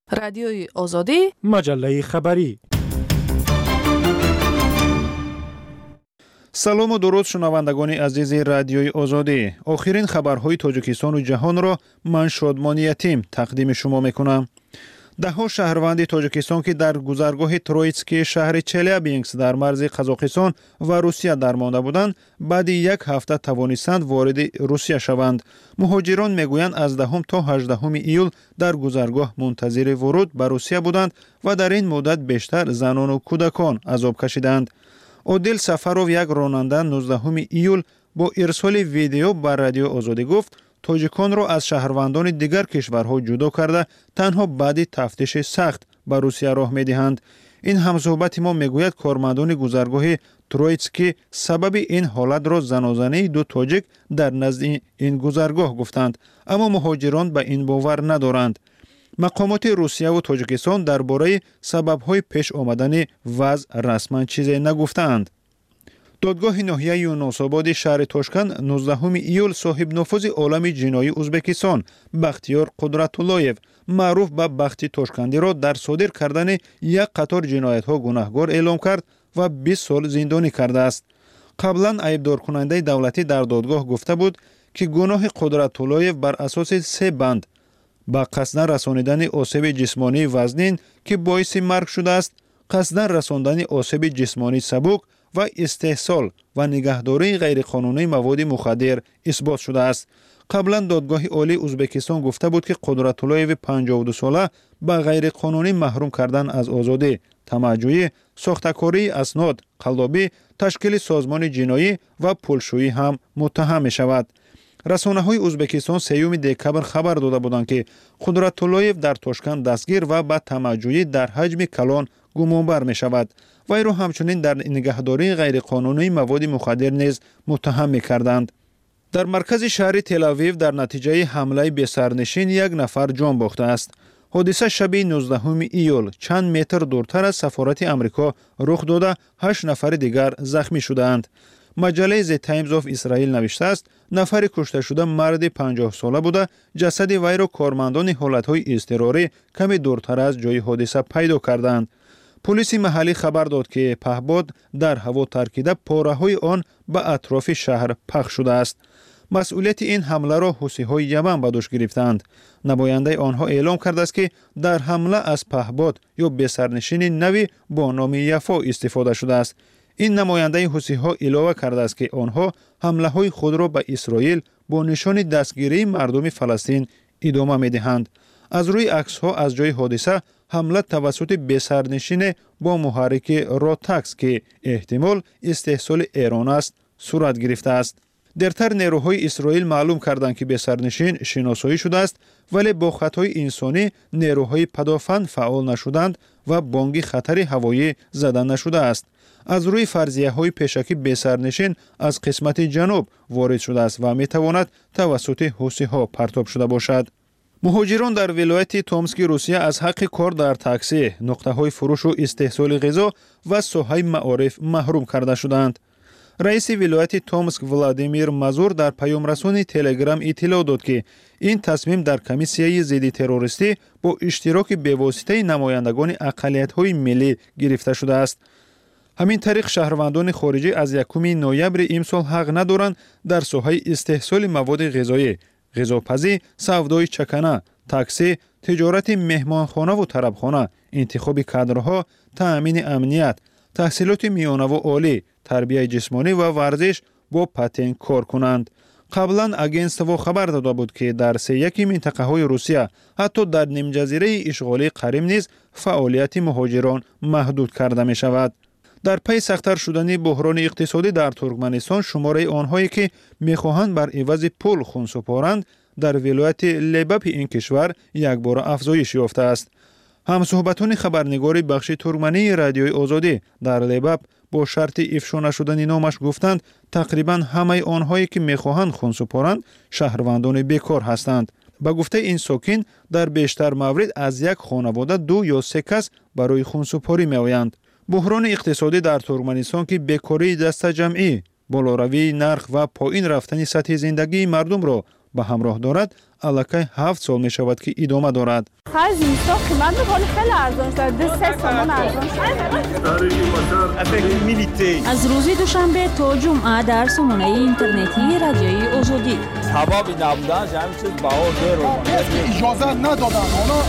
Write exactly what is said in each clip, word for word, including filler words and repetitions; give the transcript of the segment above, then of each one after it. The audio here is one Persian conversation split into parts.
رادیوی آزادی، مجله خبری. салому дуруд шунавандагони азизи радиои озодӣ. охирин хабарҳои тоҷикистону ҷаҳонро ман шодмони ятим тақдими шумо мекунам. даҳҳо шаҳрванди тоҷикистон ки дар гузаргоҳи троитскии шаҳри челябинск дар марзи қазоқистон ва русия дармонда буданд, баъди як ҳафта тавонистанд вориди русия шаванд. муҳоҷирон мегӯянд аз даҳум то ҳаждаҳуми июл дар гузаргоҳ мунтазири вуруд ба русия буданд ва дар ин муддат бештар занону кӯдакон азоб кашиданд. одил сафаров, як ронанда, нуздаҳуми июл бо ирсоли видео ба радио озодӣ гуфт, тоҷиконро аз шаҳрвандони дигар кишварҳо ҷудо карда, танҳо баъди тафтиши сахт ба русия роҳ медиҳанд. ин ҳамсӯҳбати мо мегӯяд кормандони гузаргоҳи троитскӣ сабаби ин ҳолатро занозании ду тоҷик дар назди ин гузаргоҳ гуфтанд, аммо муҳоҷирон ба ин бовар надоранд. мақомоти русияву тоҷикистон дар бораи сабабҳои пеш омадани вазъ расман чизе нагуфтаанд. додгоҳи ноҳияи юнусободи шаҳри Тошкан нуздаҳуми июл соҳибнуфузи олами ҷиноии Узбекистон Бахтиёр Қудратуллоев, маъруф ба Бахти Тошкандиро дар содир кардани як қатор ҷиноятҳо гунаҳгор эълом кард ва бист сол зиндонӣ кардааст. қаблан айбдоркунандаи давлатӣ дар додгоҳ гуфта буд, ки гуноҳи Қудратуллоев бар асоси се банд ба қасдан расонидани осеби ҷисмонии вазнин ки боиси марг шудааст, қасдан расондани осеби ҷисмонӣ сабук ва истеҳсол ва нигаҳдории ғайриқонунии маводи мухаддир исбот шудааст. қаблан додгоҳи олии Узбекистон гуфта буд, ки Қудратуллоеви панҷоҳу ду сола ба ғайриқонунӣ маҳрум кардан аз озодӣ, тамаҷҷӯӣ, сохтакории аснод, қаллобӣ, ташкили созмони ҷиноӣ ва пулшӯӣ ҳам муттаҳам мешавад. расонаҳои Узбекистон сеюми декабр хабар дода буданд, ки Қудратуллоев дар Тошкан дастгир ва ба тамаҷҷӯӣ дар ҳаҷми калон гумонбар мешавад. вайро ҳамчунин дар нигаҳдории ғайриқонунии маводи мухаддир низ муттаҳам мекарданд. дар маркази шаҳри Телавив дар натиҷаи ҳамлаи бесарнишин як нафар ҷон бохтааст. ҳодиса шаби нуздаҳуми июл чанд метр дуртар аз сафорати Амрико рух дода, ҳашт нафари дигар захмӣ шудаанд. маҷалаи The Times of Israel навиштааст, нафари кушташуда марди панҷоҳсола буда, ҷасади вайро кормандони ҳолатҳои изтирорӣ каме дуртар аз ҷои ҳодиса пайдо карданд. пулиси маҳаллӣ хабар дод, ки паҳбод дар ҳаво таркида пораҳои он ба атрофи шаҳр пахш шудааст. масъулияти ин ҳамларо ҳусиҳои Яман ба дӯш гирифтанд. намояндаи онҳо эълом кардааст, ки дар ҳамла аз паҳбод ё бесарнишини нави бо номи Яфо истифода шудааст. ин намояндаи ҳусиҳо илова кардааст, ки онҳо ҳамлаҳои худро ба Исроил бо нишони дастгирии мардуми Фаластин идома медиҳанд. аз рӯи аксҳо аз ҷои ҳодиса ҳамла тавассути бесарнишине бо муҳаррики Ротакс, ки эҳтимол истеҳсоли Эрон аст, сурат гирифтааст. дертар нерӯҳои Исроил маълум карданд, ки бесарнишин шиносоӣ шудааст, вале бо хатои инсонӣ нерӯҳои падофанд фаъол нашуданд ва бонги хатари ҳавоӣ зада нашудааст. аз рӯи фарзияҳои пешакӣ бесарнишин аз қисмати ҷануб ворид шудааст ва метавонад тавассути ҳусиҳо партоб шуда бошад. муҳоҷирон дар вилояти Томски Русия аз ҳаққи кор дар таксӣ, нуқтаҳои фурӯшу истеҳсоли ғизо ва соҳаи маориф маҳрум карда шуданд. раиси вилояти Томск Владимир Мазур дар паёмрасони Телеграм иттилоъ дод, ки ин тасмим дар комиссияи зидди террористӣ бо иштироки бевоситаи намояндагони ақалиятҳои миллӣ гирифта шудааст. ҳамин тариқ шаҳрвандони хориҷӣ аз якуми ноябри имсол ҳақ надоранд дар соҳаи истеҳсоли маводи ғизоӣ, ғизопазӣ, савдои чакана, таксӣ, тиҷорати меҳмонхонаву тарабхона, интихоби кадрҳо, таъмини амният, таҳсилоти миёнаву олӣ, тарбияи ҷисмонӣ ва варзиш бо патент кор кунанд. қаблан агентство хабар дода буд, ки дар сеяки минтақаҳои Русия, ҳатто дар нимҷазираи ишғолии Қарим низ фаъолияти муҳоҷирон маҳдуд карда мешавад. дар пай сахтар шудани буҳрони иқтисодӣ дар Туркманистон, шумораи онҳое, ки мехоҳанд бар ивази пул хун супоранд, дар вилояти Лебапи ин кишвар якбора афзоиш ёфтааст. ҳамсуҳбатони хабарнигори бахши туркмании радиои Озодӣ дар Лебап бо шарти ифшо нашудани номаш гуфтанд, тақрибан ҳамаи онҳое, ки мехоҳанд хун супоранд, шаҳрвандони бекор ҳастанд. ба гуфтаи ин сокин, дар бештар маврид аз як хонавода ду ё се кас барои хунсупорӣ меоянд. буҳрони иқтисодӣ дар Туркманистон, ки бекории дастаҷамъӣ, болоравии нарх ва поин рафтани сатҳи зиндагии мардумро ба ҳамроҳ дорад, аллакай ҳафт сол мешавад ки идома дорад. هر زیستا قیمت خیلی خیلی ارزان شد. دو سه تومان ارزان شد. از روز دوشنبه تا جمعه در سامانه اینترنتی رادیوی آزادی. سبب نبودن همین چیز بها زیرو. اجازه ندادن.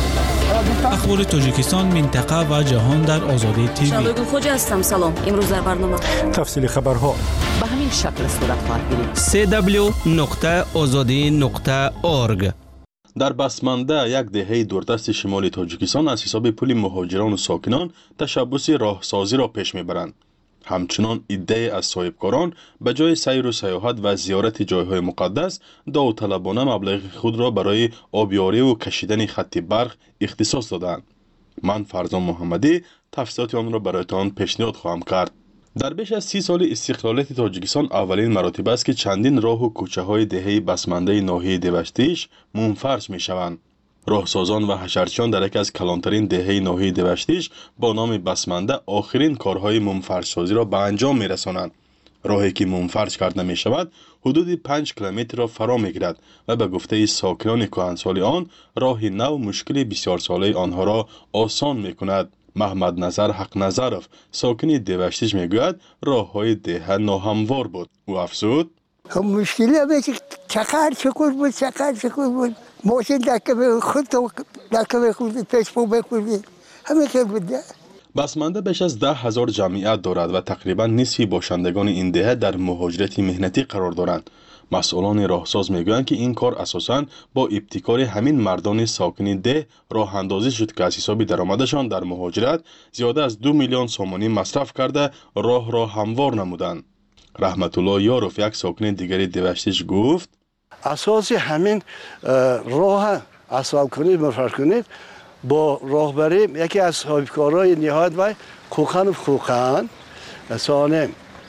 اخبار تاجیکستان، منطقه و جهان در آزادی تیوی. شادو خوجا هستم. سلام. امروز در برنامه تفصیل خبرها به همین شکل صورت خواهد گرفت. سی دبلیو نقطه آزادی نقطه اورگ. در بسمنده یک دهه دوردست شمال تاجیکستان از حساب پول مهاجران و ساکنان تشبث راهسازی را پیش میبرند. همچنان ایده از صاحبکاران به جای سیر و سیاحت و زیارت جایهای مقدس داوطلبانه مبلغ خود را برای آبیاری و کشیدن خط برق اختصاص دادند. من فرزان محمدی تفصیلات آن را برایتان پیشنهاد خواهم کرد. در بیش از سی سال استقلالیت تاجیکستان اولین مراتب است که چندین راه و کوچه های دهه بسمنده ناحیه دوشتیش منفرش می شوند. راهسازان و حشرچیان در یک از کلانترین دهه ناحیه دوشتیش با نام بسمنده آخرین کارهای منفرش سازی را به انجام می رسانند. راهی که منفرش کرده می شود حدود پنج کیلومتر را فرا می گیرد و به گفته ساکنان کهنسال آن راه نو مشکل بسیار ساله آنها را آسان می کند. محمد نظر حق نظرов ساکن دوشتیش می گوید راه های دهه ناهموار بود. او افزود مشکلی همه که چقدر چکور بود چقدر چکور بود ماشین دکه به خود دکه به خود پیش پو بکوردی همه که بود. بسمنده بیش از ده هزار جمعیت دارد و تقریبا نصفی باشندگان این دهه در مهاجرت مهنتی قرار دارند. مسئولان راهساز میگویند که این کار اساساً با ابتکار همین مردان ساکن ده راه اندازی شد که از حساب درآمدشان در مهاجرت زیاده از دو میلیون سومانی مصرف کرده راه را هموار نمودند. رحمت الله یاروف یک ساکن دیگری دوشتیش گفت اساس همین راه اسباب کنید مفرش کنید با راهبری یکی از صاحبکارای نهاد و خوخان و خوخان انسان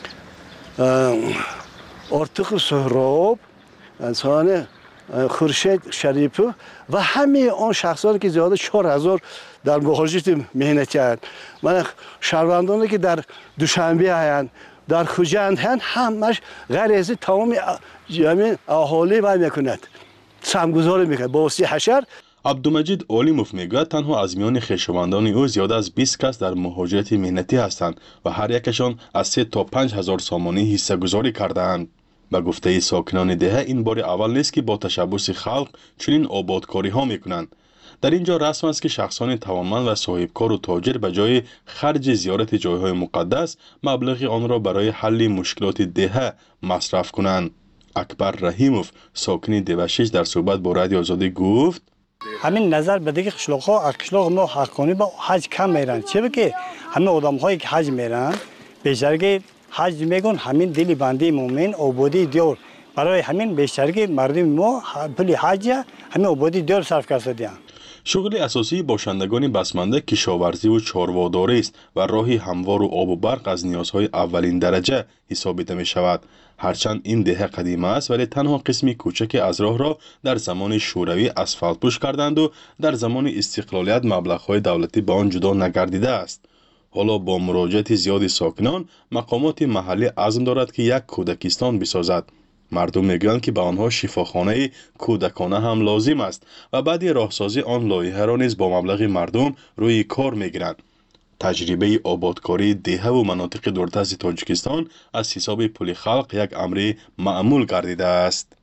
ارتق سهراب انسان خورشید شریفو و همه آن شخصانی که زیاده چهار هزار در مهاجرت مهنتی هستند. من شهروندانی که در دوشنبه هستند در خوجند هستند همش غیر از تمام جمعی اهالی وای میکند سمگذاری میکند با واسطه حشر. عبدالمجید علیموف میگوید تنها از میان خویشاوندان او زیاده از بیست کس در مهاجرت مهنتی هستند و هر یکشان از سه تا پنج هزار سامانی حصه گذاری کرده‌اند. به گفته ساکنان دهه این بار اول نیست که با تشبث خلق چنین آبادکاری ها میکنند. در اینجا رسم است که شخصان توانمند و صاحبکار و تاجر به جای خرج زیارت جایهای مقدس مبلغ آن را برای حل مشکلات دهه مصرف کنند. اکبر رحیموف ساکن دوشتیش در صحبت با رادیو آزادی گفت همین نظر به دیگه قشلاق ها قشلاق ما حقانی با حج کم میرن چه بگه همه آدم هایی که حج میرن بیشتر حج میگن همین دلی بنده مومن عبودی دیار برای همین بیشتر مردم ما پول حج همین عبودی دیار صرف کرده. شغل اساسی باشندگان بسمنده کشاورزی و چارواداری است و راهی هموار و آب و برق از نیازهای اولین درجه حسابیده می شود. هرچند این دهه قدیمی است ولی تنها قسمی کوچک از راه را در زمان شوروی اسفالت پوش کردند و در زمان استقلالیت مبلغ‌های دولتی به آن جدا نگردیده است. حالا با مراجعت زیاد ساکنان مقامات محلی عزم دارد که یک کودکستان بسازد. مردم میگویند که به آنها شفاخانه کودکانه هم لازم است و بعد راهسازی آن لایحه را نیز با مبلغ مردم روی کار میگیرند. تجربه آبادکاری دهه و مناطق دوردست تاجیکستان از حساب پول خلق یک امر معمول گردیده است.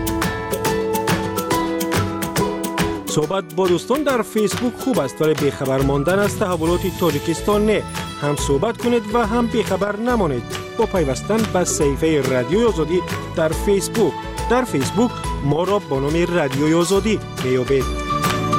صحبت با دوستان در فیسبوک خوب است ولی بیخبر ماندن از تحولات تاجیکستان نه. هم صحبت کنید و هم بیخبر نمانید با پیوستن به صفحه رادیوی آزادی در فیسبوک. در فیسبوک ما را با نام رادیوی آزادی میابید.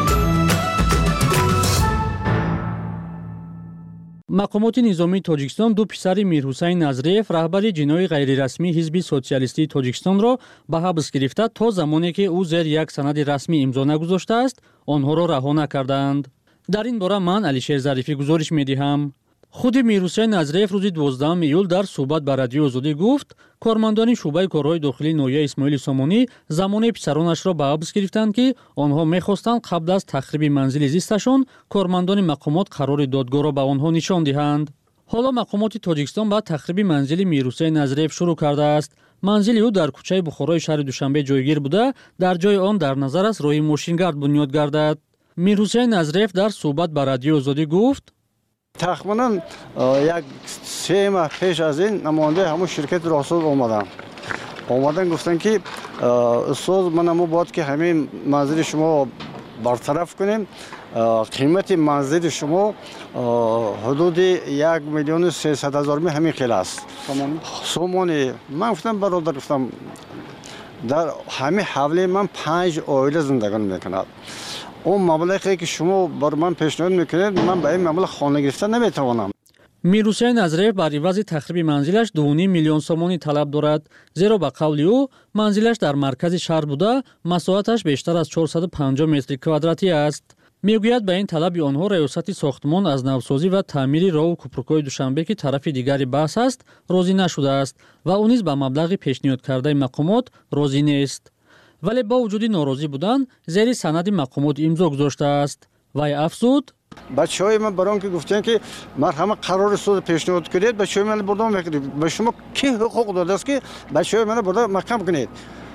مقامات نظامی تاجیکستان دو پسر میرحسین نظریف رهبر جناح غیررسمی حزب سوسیالیستی تاجیکستان را به حبس گرفته تا زمانی که او زیر یک سند رسمی امضا نگذاشته است آنها را رها نکردند. در این باره من علیشیر ظریفی گزارش می‌دهم. خود میرحسین نظریف روز دوازدهم ایول در صحبت با رادیو آزادی گفت کارمندان شعبه کارهای داخلی ناحیه اسماعیل سامانی زمان پسرانش را به حبس گرفتند که آنها می‌خواستند قبل از تخریب منزل زیستشان کارمندان مقامات قرار دادگاه را به آنها نشان دهند. حالا مقامات تاجیکستان با تخریب منزل میرحسین نظریف شروع کرده است манзили ӯ дар кӯчаи бухорои шаҳри душанбе ҷойгир буда, дар ҷои он дар назар аст роҳи мошингард бунёд гардад. мирҳусейн назреев дар суҳбат ба радиои Озодӣ гуфт: тахминан як се маҳ пеш аз ин намояндаи ҳамун ширкати роҳсоз омадан омадан гуфтанд ки устоз ман амо бояд ки ҳамин манзили шумо бартараф кунем, қимати манзили шумо ҳудуди як миллиону сесад ҳазорми ҳамин хел аст сомони. ман гуфтам бародар, гуфтам дар ҳамин ҳавле ман панҷ оила зиндагон мекунад. он маблағе ки шумо бар ман пешниҳод мекунед, ман ба ин маблағ хона гирифта наметавонам. мирҳусейн назреев бар ивази тахриби манзилаш ду ним миллион сомонӣ талаб дорад, зеро ба қавли ӯ манзилаш дар маркази шаҳр буда масоҳаташ бештар аз чорсаду панҷоҳ метри квадратӣ аст. мегӯяд ба ин талаби онҳо раёсати сохтмон аз навсозӣ ва таъмири роҳу кӯпрукҳои Душанбе, ки тарафи дигари баҳс аст, розӣ нашудааст ва ӯ низ ба маблағи пешниҳодкардаи мақомот розӣ нест. вале бо вуҷуди норозӣ будан зери санади мақомот имзо гузоштааст. вай афзуд: бачаҳои ман бар он ки гуфтанд ки марҳамат қарори суд пешниҳод кунед, бачаҳои ман бурда мекунед, ба шумо ки ҳуқуқ додааст ки бачаҳои ман бурда маҳкам кунед?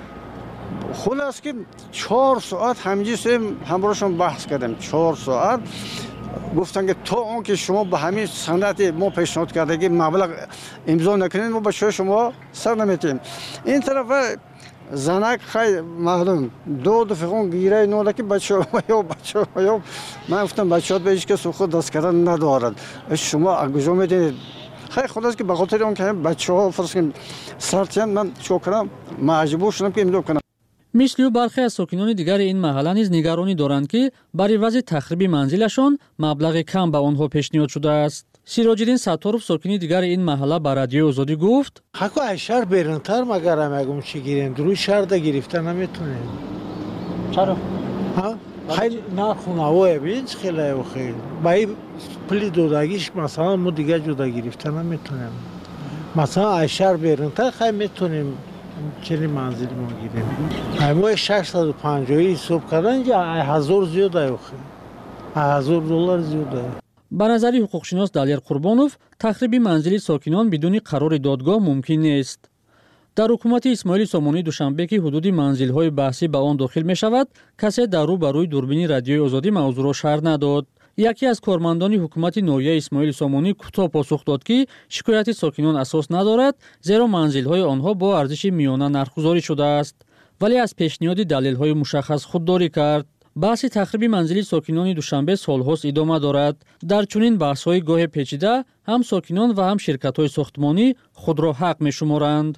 хулас ки чор соат ҳамҷисем ҳамроҳшон баҳс кардем. чор соат гуфтанд ки то он ки шумо ба ҳамин санати мо пешниҳод кардаги маблағ имзо накунед, мо бачаҳои шумо сар наметиҳем. ин тарафа занак хай маълум доду фихон гираи нода ки бачаҳоё бачаҳоё. ман гуфтам бачаҳо ба ҳеҷ кас ҳуқуқ даст кардан надорад, шумо агужо медиҳед. хай хулас ки ба хотири он ки бачаҳо фарз кунем сартиянд, ман чо кунам, маҷбур шудам ки имзо кунам. мисли ӯ бархе аз сокинони дигари ин маҳалла низ нигаронӣ доранд ки бар ивази тахриби манзилашон маблағи кам ба онҳо пешниҳод шудааст. сироҷиддин сатторов, сокини дигари ин маҳалла, ба радиои Озодӣ гуфт: ҳаку аз шаҳр берунтар магарам ягум чӣ гирем, дуруи шаҳр да гирифта наметунем. чаро хеле нархунавоя бин чӣ хеле хел ба ин пули додагиш масалан мо дигар ҷуда гирифта наметунем. масалан аз шаҳр берунтар хай метунем чили манзили мо гирем. мо шашсаду панҷоҳӣ ҳисоб кардан ҷа ҳазор зиёда ёхе ҳазор доллар зиёда. ба назари ҳуқуқшинос Далер Қурбонов, тахриби манзили сокинон бидуни қарори додгоҳ мумкин нест. дар ҳукумати Исмоили Сомонӣ Душанбе ки ҳудуди манзилҳои баҳсӣ ба он дохил мешавад, касе дар рӯ ба рӯи дурбини радиои Озодӣ мавзӯъро шарҳ надод. яке аз кормандони ҳукумати ноҳияи Исмоили Сомонӣ кӯтоҳ посух дод ки шикояти сокинон асос надорад, зеро манзилҳои онҳо бо арзиши миёна нархгузорӣ шудааст, вале аз пешниҳоди далелҳои мушаххас худдорӣ кард. баҳси тахриби манзили сокинони Душанбе солҳост идома дорад. дар чунин баҳсҳои гоҳе печида ҳам сокинон ва ҳам ширкатҳои сохтмонӣ худро ҳақ мешуморанд.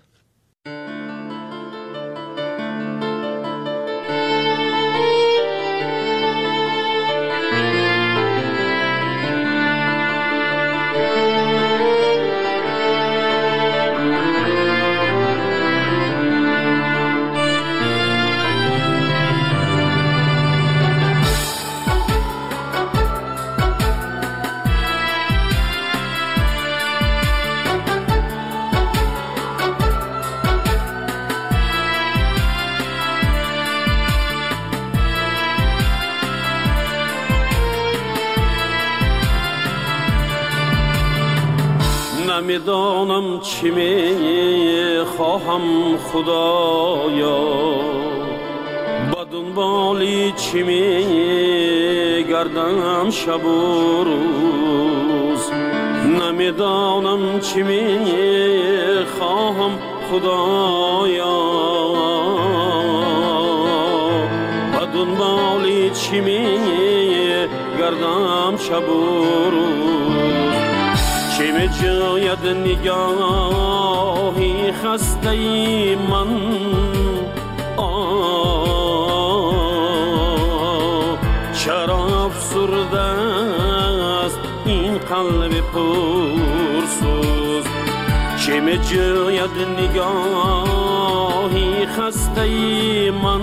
نمیدانم چی میخواهم خدایا، با دنبالی چی میگردم شب و روز. نمیدانم چی میخواهم خدایا، با دنبالی چی میگردم شب و روز. چه می جاید نگاهی خسته ای من، چرا افسرده است این قلب پرسوز. چه می جاید نگاهی خسته ای من،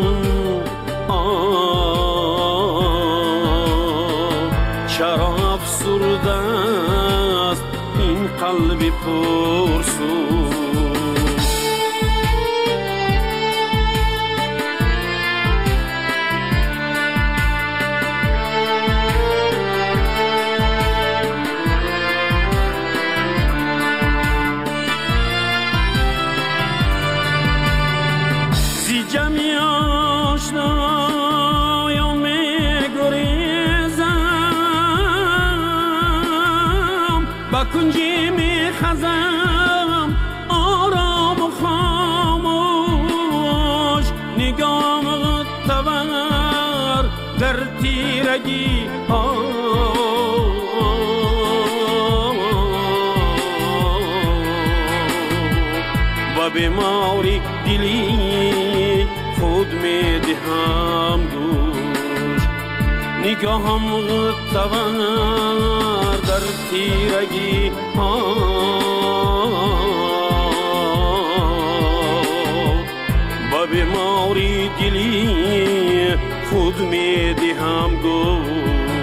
چرا افسرده است این قلب پرسوز. با کنجی می خزم آرام و خاموش نگام تور در تیرگی ها و بیماری دلی خود می دهم گوش نگاهم تور در تیرگی ها با بیماری دلی خود می دهم گوش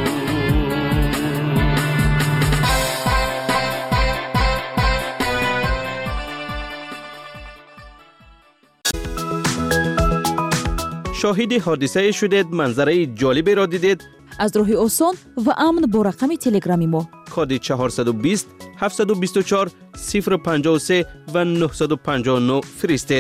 شاهد حادثه شدید، منظره جالبی را دیدید؟ از راه آسان و امن با رقم تلگرامی ما کد چهارصد و بیست هفتصد و بیست و چهار صفر پنجاه و سه و نهصد و پنجاه و نه فرستید.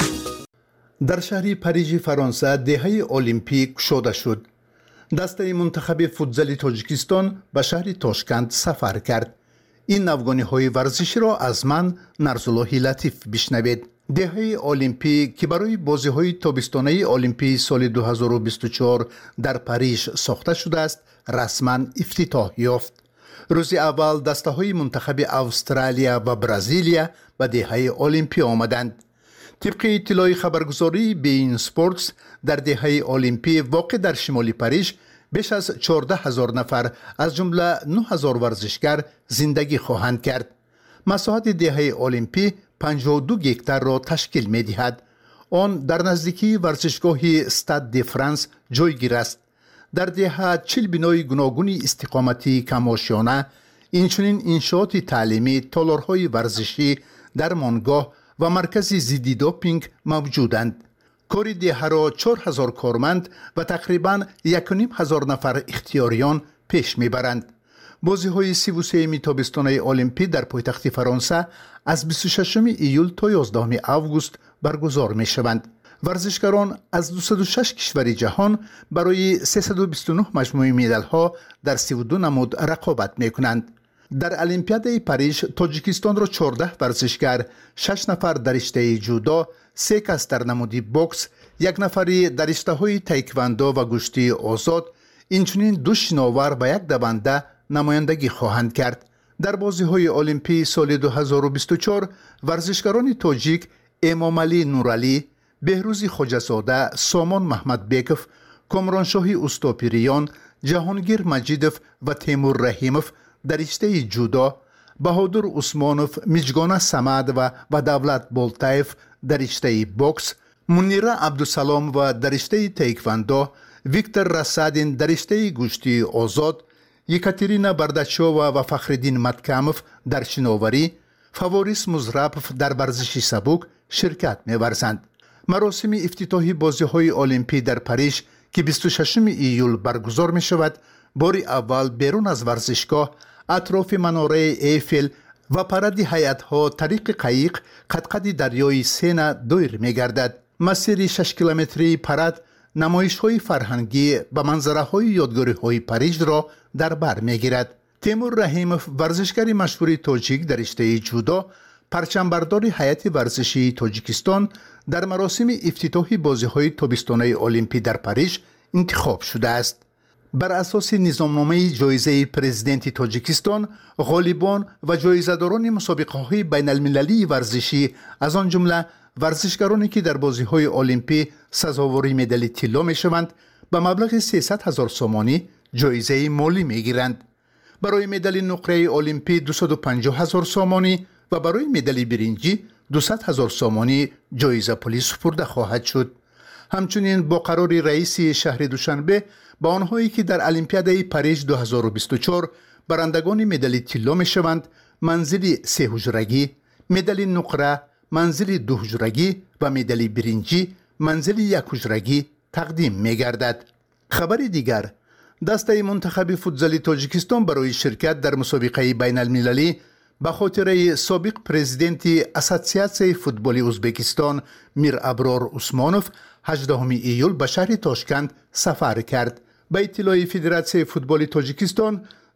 در شهر پاریژ فرانسه دهه المپیک گشوده شد. دسته منتخب فوتزال تاجیکستان به شهر تاشکند سفر کرد. این نوگانی‌های ورزشی را از من نرزالله لطیف بشنوید. دهه المپیک که برای بازی‌های تابستانه المپیک سال دو هزار و بیست و چهار در پاریژ ساخته شده است، رسما افتتاح یافت. روز اول دسته‌های منتخب استرالیا و برزیلیا به دهه المپیک آمدند. طبق اطلاع خبرگزاری بین اسپورتس در دهه المپیک واقع در شمال پاریژ بیش از چهارده هزار نفر از جمله نه هزار ورزشکار زندگی خواهند کرد. مساحت دهه المپیک پنجاه و دو گکتار را تشکیل می دهد. آن در نزدیکی ورزشگاه استاد دی فرانس جایگیر است. در دهه چهل بنای گوناگون استقامتی کماشیانه، اینچنین انشاءات تعلیمی، تالارهای ورزشی، درمانگاه و مرکز ضد دوپینگ موجودند. کار دهه را چهار هزار کارمند و تقریباً یک و نیم هزار نفر اختیاریان پیش میبرند. بازی های سی و سه تابستانه المپیک در پایتخت فرانسه از بیست و ششم ایول تا یازدهم آگوست برگزار می شوند. ورزشکاران از دویست و شش کشور جهان برای سیصد و بیست و نه مجموعه مدال ها در سی و دو نمود رقابت می کنند. در المپیاد پاریژ تاجیکستان را چهارده ورزشکار، شش نفر در رشته جودو، سه کس در نمود بوکس، یک نفری در رشته‌های تایکواندو و گشتی آزاد، اینچنین دو شناور و یک دونده نمایندگی خواهند کرد. در بازی‌های المپیک سال دو هزار و بیست و چهار ورزشکاران تاجیک امامعلی نورعلی، بهروز خواجه‌زاده، سامان محمد بیکوف، کامرانشاهی اوستاپیریان، جهانگیر مجیدوف و تیمور رحیموف در رشته جودو، بهادر عثمانوف، میجگانه سمد و و دولت بولتایف در رشته بوکس، منیره عبدالسلام و در رشته تایکواندو، ویکتور رسادین در رشته گوشتی آزاد، یکاترینا برداچووا و فخرالدین متکاموف در شناوری، فاوریس مزرابوف در ورزش سبک شرکت می‌ورزند. مراسم افتتاحی بازی‌های المپیک در پاریژ که بیست و ششم ایول برگزار می‌شود، باری اول بیرون از ورزشگاه اطراف مناره ایفل و پرد هیئت‌ها طریق قایق قد دریای سینا دور می‌گردد. مسیر شش کیلومتری پرد نمایش‌های فرهنگی و منظره‌های یادگاری‌های پاریژ را در بر می‌گیرد. تیمور رحیموف، ورزشکار مشهور تاجیک در رشته جودو، پرچمبردار هیئت ورزشی تاجیکستان در مراسم افتتاحی بازی‌های تابستانه المپیک در پاریژ انتخاب شده است. بر اساس نظامنامه جایزه پرزیدنت تاجیکستان، غالبان و جایزه‌داران مسابقه‌های بین‌المللی ورزشی از آن جمله ورزشکارانی که در بازی‌های المپیک سزاوار مدال طلا می‌شوند، به مبلغ سیصد هزار سومانی جایزه مالی می‌گیرند. برای مدال نقره المپیک دویست و پنجاه هزار سومانی و برای مدال برنجی دویست هزار سومانی جایزه پولی سپرده خواهد شد. همچنین با قرار رئیس شهر دوشنبه با آنهایی که در المپیاد پاریژ دو هزار و بیست و چهار برندگان مدال طلا می‌شوند، منزل سه حجرگی، مدال نقره، منزل دو حجرگی و مدال برنجی، منزل یک حجرگی تقدیم می‌گردد. خبر دیگر، دسته منتخب فوتزال تاجیکستان برای شرکت در مسابقه بین المللی به خاطر سابق پرزیدنت اساسیاسیون فوتبال ازبکستان میر ابرار عثمانوف هجدهم ایول به شهر تاشکند سفر کرد. به اطلاع فدراسیون فوتبال تاجیکستان،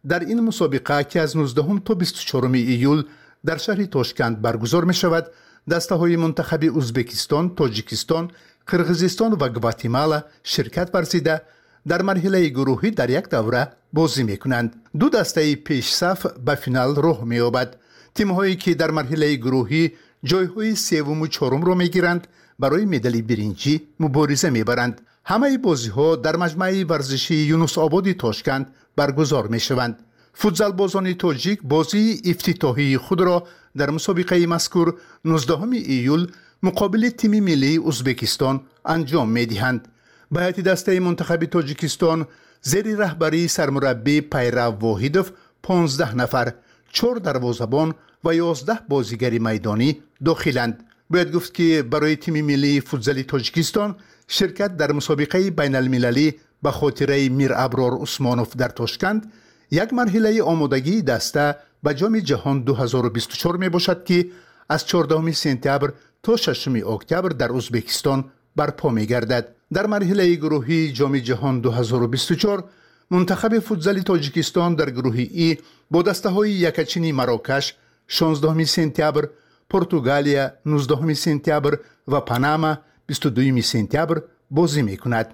در این مسابقه که از نوزدهم تا بیست و چهارم ایول در شهر تاشکند برگزار می شود، دسته های منتخب ازبکستان، تاجیکستان، قرغیزستان و گواتیمالا شرکت ورزیده در مرحله گروهی در یک دوره بازی می کنند. دو دسته پیش صف به فینال راه می یابد. تیم هایی که در مرحله گروهی جای های سوم و چهارم را می گیرند برای مدال برنجی مبارزه می برند. همه بازی ها در مجمع ورزشی یونس آباد تاشکند برگزار می شوند. فوتزال بازان تاجیک بازی افتتاحی خود را در مسابقه مذکور نوزدهم ایول مقابل تیم ملی ازبکستان انجام می دهند. به هیئت دسته منتخب تاجیکستان زیر رهبری سرمربی پیرو واحدوف پانزده نفر، چهار دروازه‌بان و یازده بازیگر میدانی داخلند. باید گفت که برای تیم ملی فوتزال تاجیکستان شرکت در مسابقه بین المللی به خاطر میر ابرار عثمانوف در تاشکند یک مرحله آمادگی دسته به جام جهان دو هزار و بیست و چهار می باشد که از چهاردهم سپتامبر تا ششم اکتبر در ازبکستان برپا می گردد. در مرحله گروهی جام جهان دو هزار و بیست و چهار منتخب فوتزال تاجیکستان در گروه ای با دسته های یکچینی مراکش شانزدهم سپتامبر، پرتغالیا نوزدهم سپتامبر و پاناما بیست و دوم سپتامبر بازی می کند.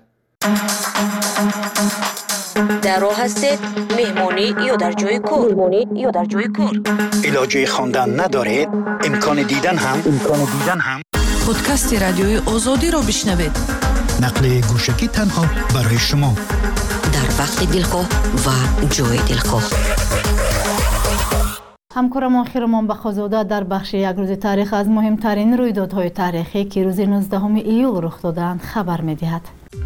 در راه هستید مهمانی یا در جای کار مهمانی یا در جای کار علاجه خواندن ندارید امکان دیدن هم امکان دیدن هم پادکست رادیوی آزادی را بشنوید. نقل گوشکی تنها برای شما در وقت دلخواه و جای دلخواه. همکارمان خیرمان بخازاده در بخش یک روز تاریخ از مهمترین رویدادهای تاریخی که روز نوزدهم ایول رخ دادند خبر می‌دهد.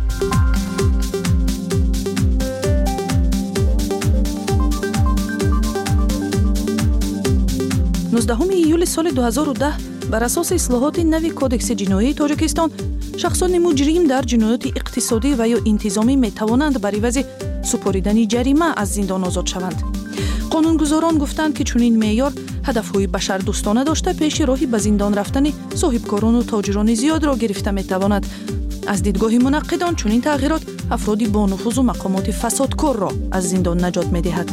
نوزدهم ایول سال دو هزار و ده بر اساس اصلاحات نوی کودکس جنایی تاجیکستان شخصان مجرم در جنایات اقتصادی و یا انتظامی می توانند بر عوض سپاریدن جریمه از زندان آزاد شوند. قانونگذاران گفتند که چنین معیار هدفهای بشردوستانه داشته پیش راهی به زندان رفتن صاحبکاران و تاجران زیاد را گرفته می تواند. از دیدگاه منقدان چنین تغییرات افرادی با نفوذ و مقامات فسادکار را از زندان نجات می دهد.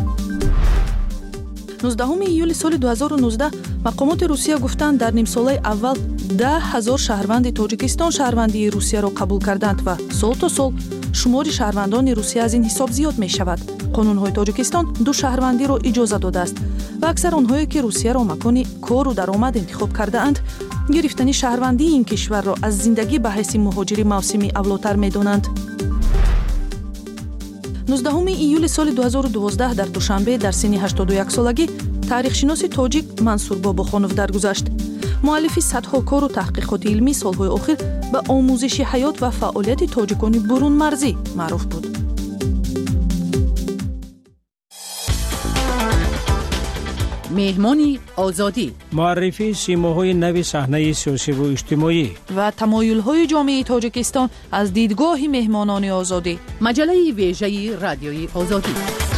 نوزدهم ایول سال دو هزار و نوزده مقامات روسیه گفتند در نیم ساله اول ده هزار شهروند تاجیکستان شهروندی روسیه را قبول کردند و سال تا سال شمار شهروندان روسیه از این حساب زیاد می شود. قانون‌های تاجیکستان دو شهروندی را اجازه داده است و اکثر آنهایی که روسیه را مکان کار و درآمد انتخاب کرده اند گرفتن شهروندی این کشور را از زندگی به حیث مهاجر موسمی اولاتر می دانند. نوزدهم ایول سال دو هزار و دوازده در دوشنبه در سن هشتاد و یک سالگی تاریخشناس تاجیک منصور باباخانوف درگذشت. مؤلف صدها کار و تحقیقات علمی سالهای اخیر به آموزش حیات و فعالیت تاجیکان برون مرزی معروف بود. مهمانی آزادی، معرفی سیماهای نوی صحنه سیاسی و اجتماعی و تمایل‌های جامعه تاجیکستان از دیدگاه مهمانان آزادی. مجله ویژه رادیوی آزادی.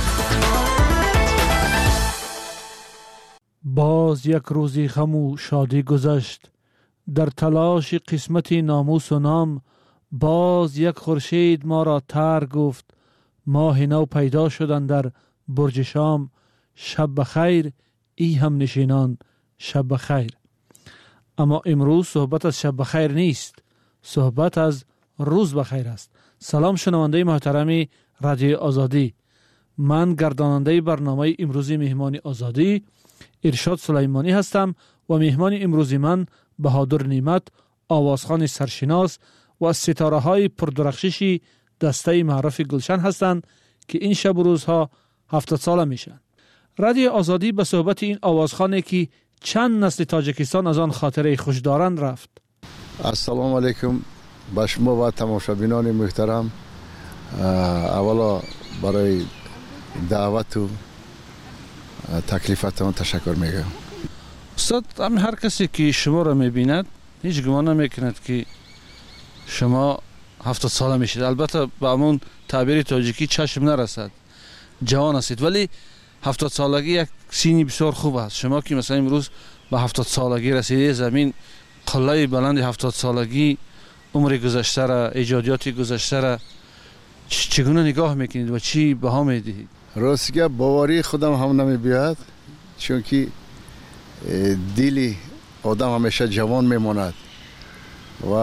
باز یک روزی غم و شادی گذشت، در تلاش قسمت ناموس و نام. باز یک خورشید ما را تر گفت، ماه نو پیدا شدن در برج شام. شب بخیر ای هم نشینان، شب بخیر. اما امروز صحبت از شب بخیر نیست، صحبت از روز بخیر است. سلام شنونده محترم رادیو آزادی، من گرداننده برنامه امروزی مهمان آزادی ارشاد سلیمانی هستم و مهمان امروزی من بهادر نعمت، آوازخوان سرشناس و ستاره های پردرخششی دسته معرف گلشن هستند که این شب و روزها هفتاد ساله میشن. رادیو آزادی به صحبت این آوازخوانی که چند نسل تاجیکستان از آن خاطره خوش دارند رفت. السلام علیکم به شما و تماشابینان محترم. اولا برای دعوت و تکلیفتان تشکر میگم. استاد، هم هر کسی که شما را میبیند هیچ گمان نمیکند که شما هفتاد ساله میشید. البته به همون تعبیر تاجیکی چشم نرسد، جوان هستید، ولی هفتاد سالگی یک سینی بسیار خوب است. شما که مثلا امروز به هفتاد سالگی رسیده، زمین قله بلند هفتاد سالگی، عمر گذشته را، ایجادیات گذشته را چگونه نگاه میکنید و چی بها میدهید؟ راستگه باوری خودم هم نمی بیاد، چون که دلی آدم همیشه جوان میماند و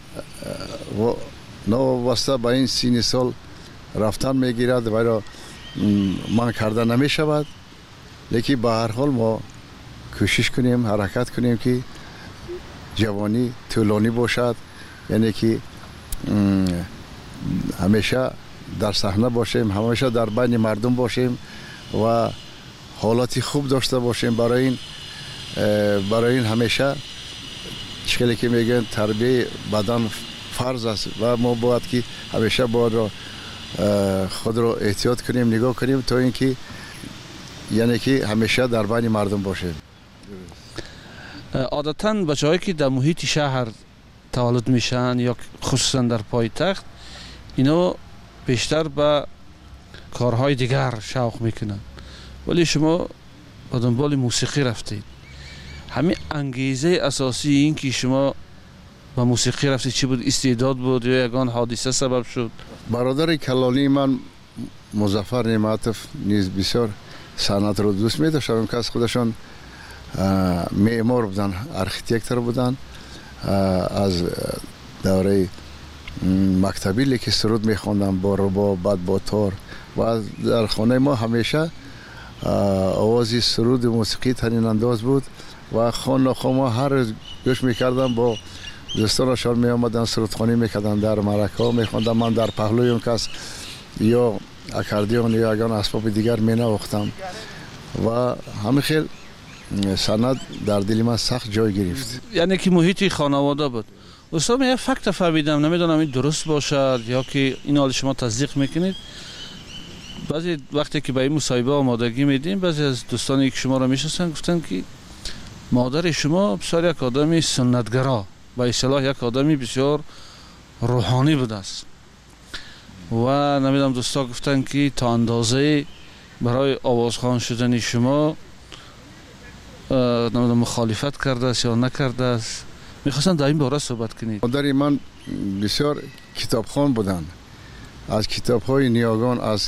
نوابسته به این سین سال رفتن میگیرد و را من کرده نمی شود. لیکن به هر حال ما کوشش کنیم، حرکت کنیم که جوانی طولانی باشد، یعنی که همیشه در صحنه باشیم، همیشه در بین مردم باشیم و حالاتی خوب داشته باشیم. برای این برای این همیشه چیزی که میگن تربیت بدن فرض است و ما باید که همیشه باید را خود را احتیاط کنیم، نگاه کنیم تا اینکه یعنی که همیشه در بین مردم باشیم. عادتاً بچه‌هایی که در محیط شهر تولد میشن یا خصوصا در پایتخت، اینا بیشتر به کارهای دیگر شوق میکنن، ولی شما به دنبال موسیقی رفتید. همین انگیزه اساسی این که شما به موسیقی رفتید چی بود؟ استعداد بود یا یگان حادثه سبب شد؟ برادر کلانی من مظفر نعمتов نیز بسیار صنعت رو دوست می داشتن که از خودشان معمار بودن، آرکیتکتور بودن. از دوره مکتبی که سرود می خواندن با رباب، بعد با تار و در خانه ما همیشه آوازی سرود موسیقی ترین انداز بود و خان نخواه ما هر روز گوش می کردم. با دوستانشان می آمدن سرودخوانی می کردن، در مرکه ها می خواندم. من در پهلوی اون کس یا اکاردیون یا اگان اسباب دیگر می نواختم و همه خیل سند در دل من سخت جای گرفت. یعنی که محیطی خانواده بود. استاد من یک فکت فهمیدم، نمیدونم این درست باشد یا که این حال شما تصدیق میکنید. بعضی وقتی که به این مصاحبه آمادگی میدیم، بعضی از دوستانی که شما را میشناسن گفتن که مادر شما بسیار یک آدمی سنتگرا و اصطلاح یک آدمی بسیار روحانی بود است و نمیدونم دوستا گفتن که تا اندازه برای آوازخوان شدن شما نمیدونم مخالفت کرده است یا نکرده است. میخواستم در این باره صحبت کنید. مادر من بسیار کتابخوان بودن، از کتاب‌های نیاگان، از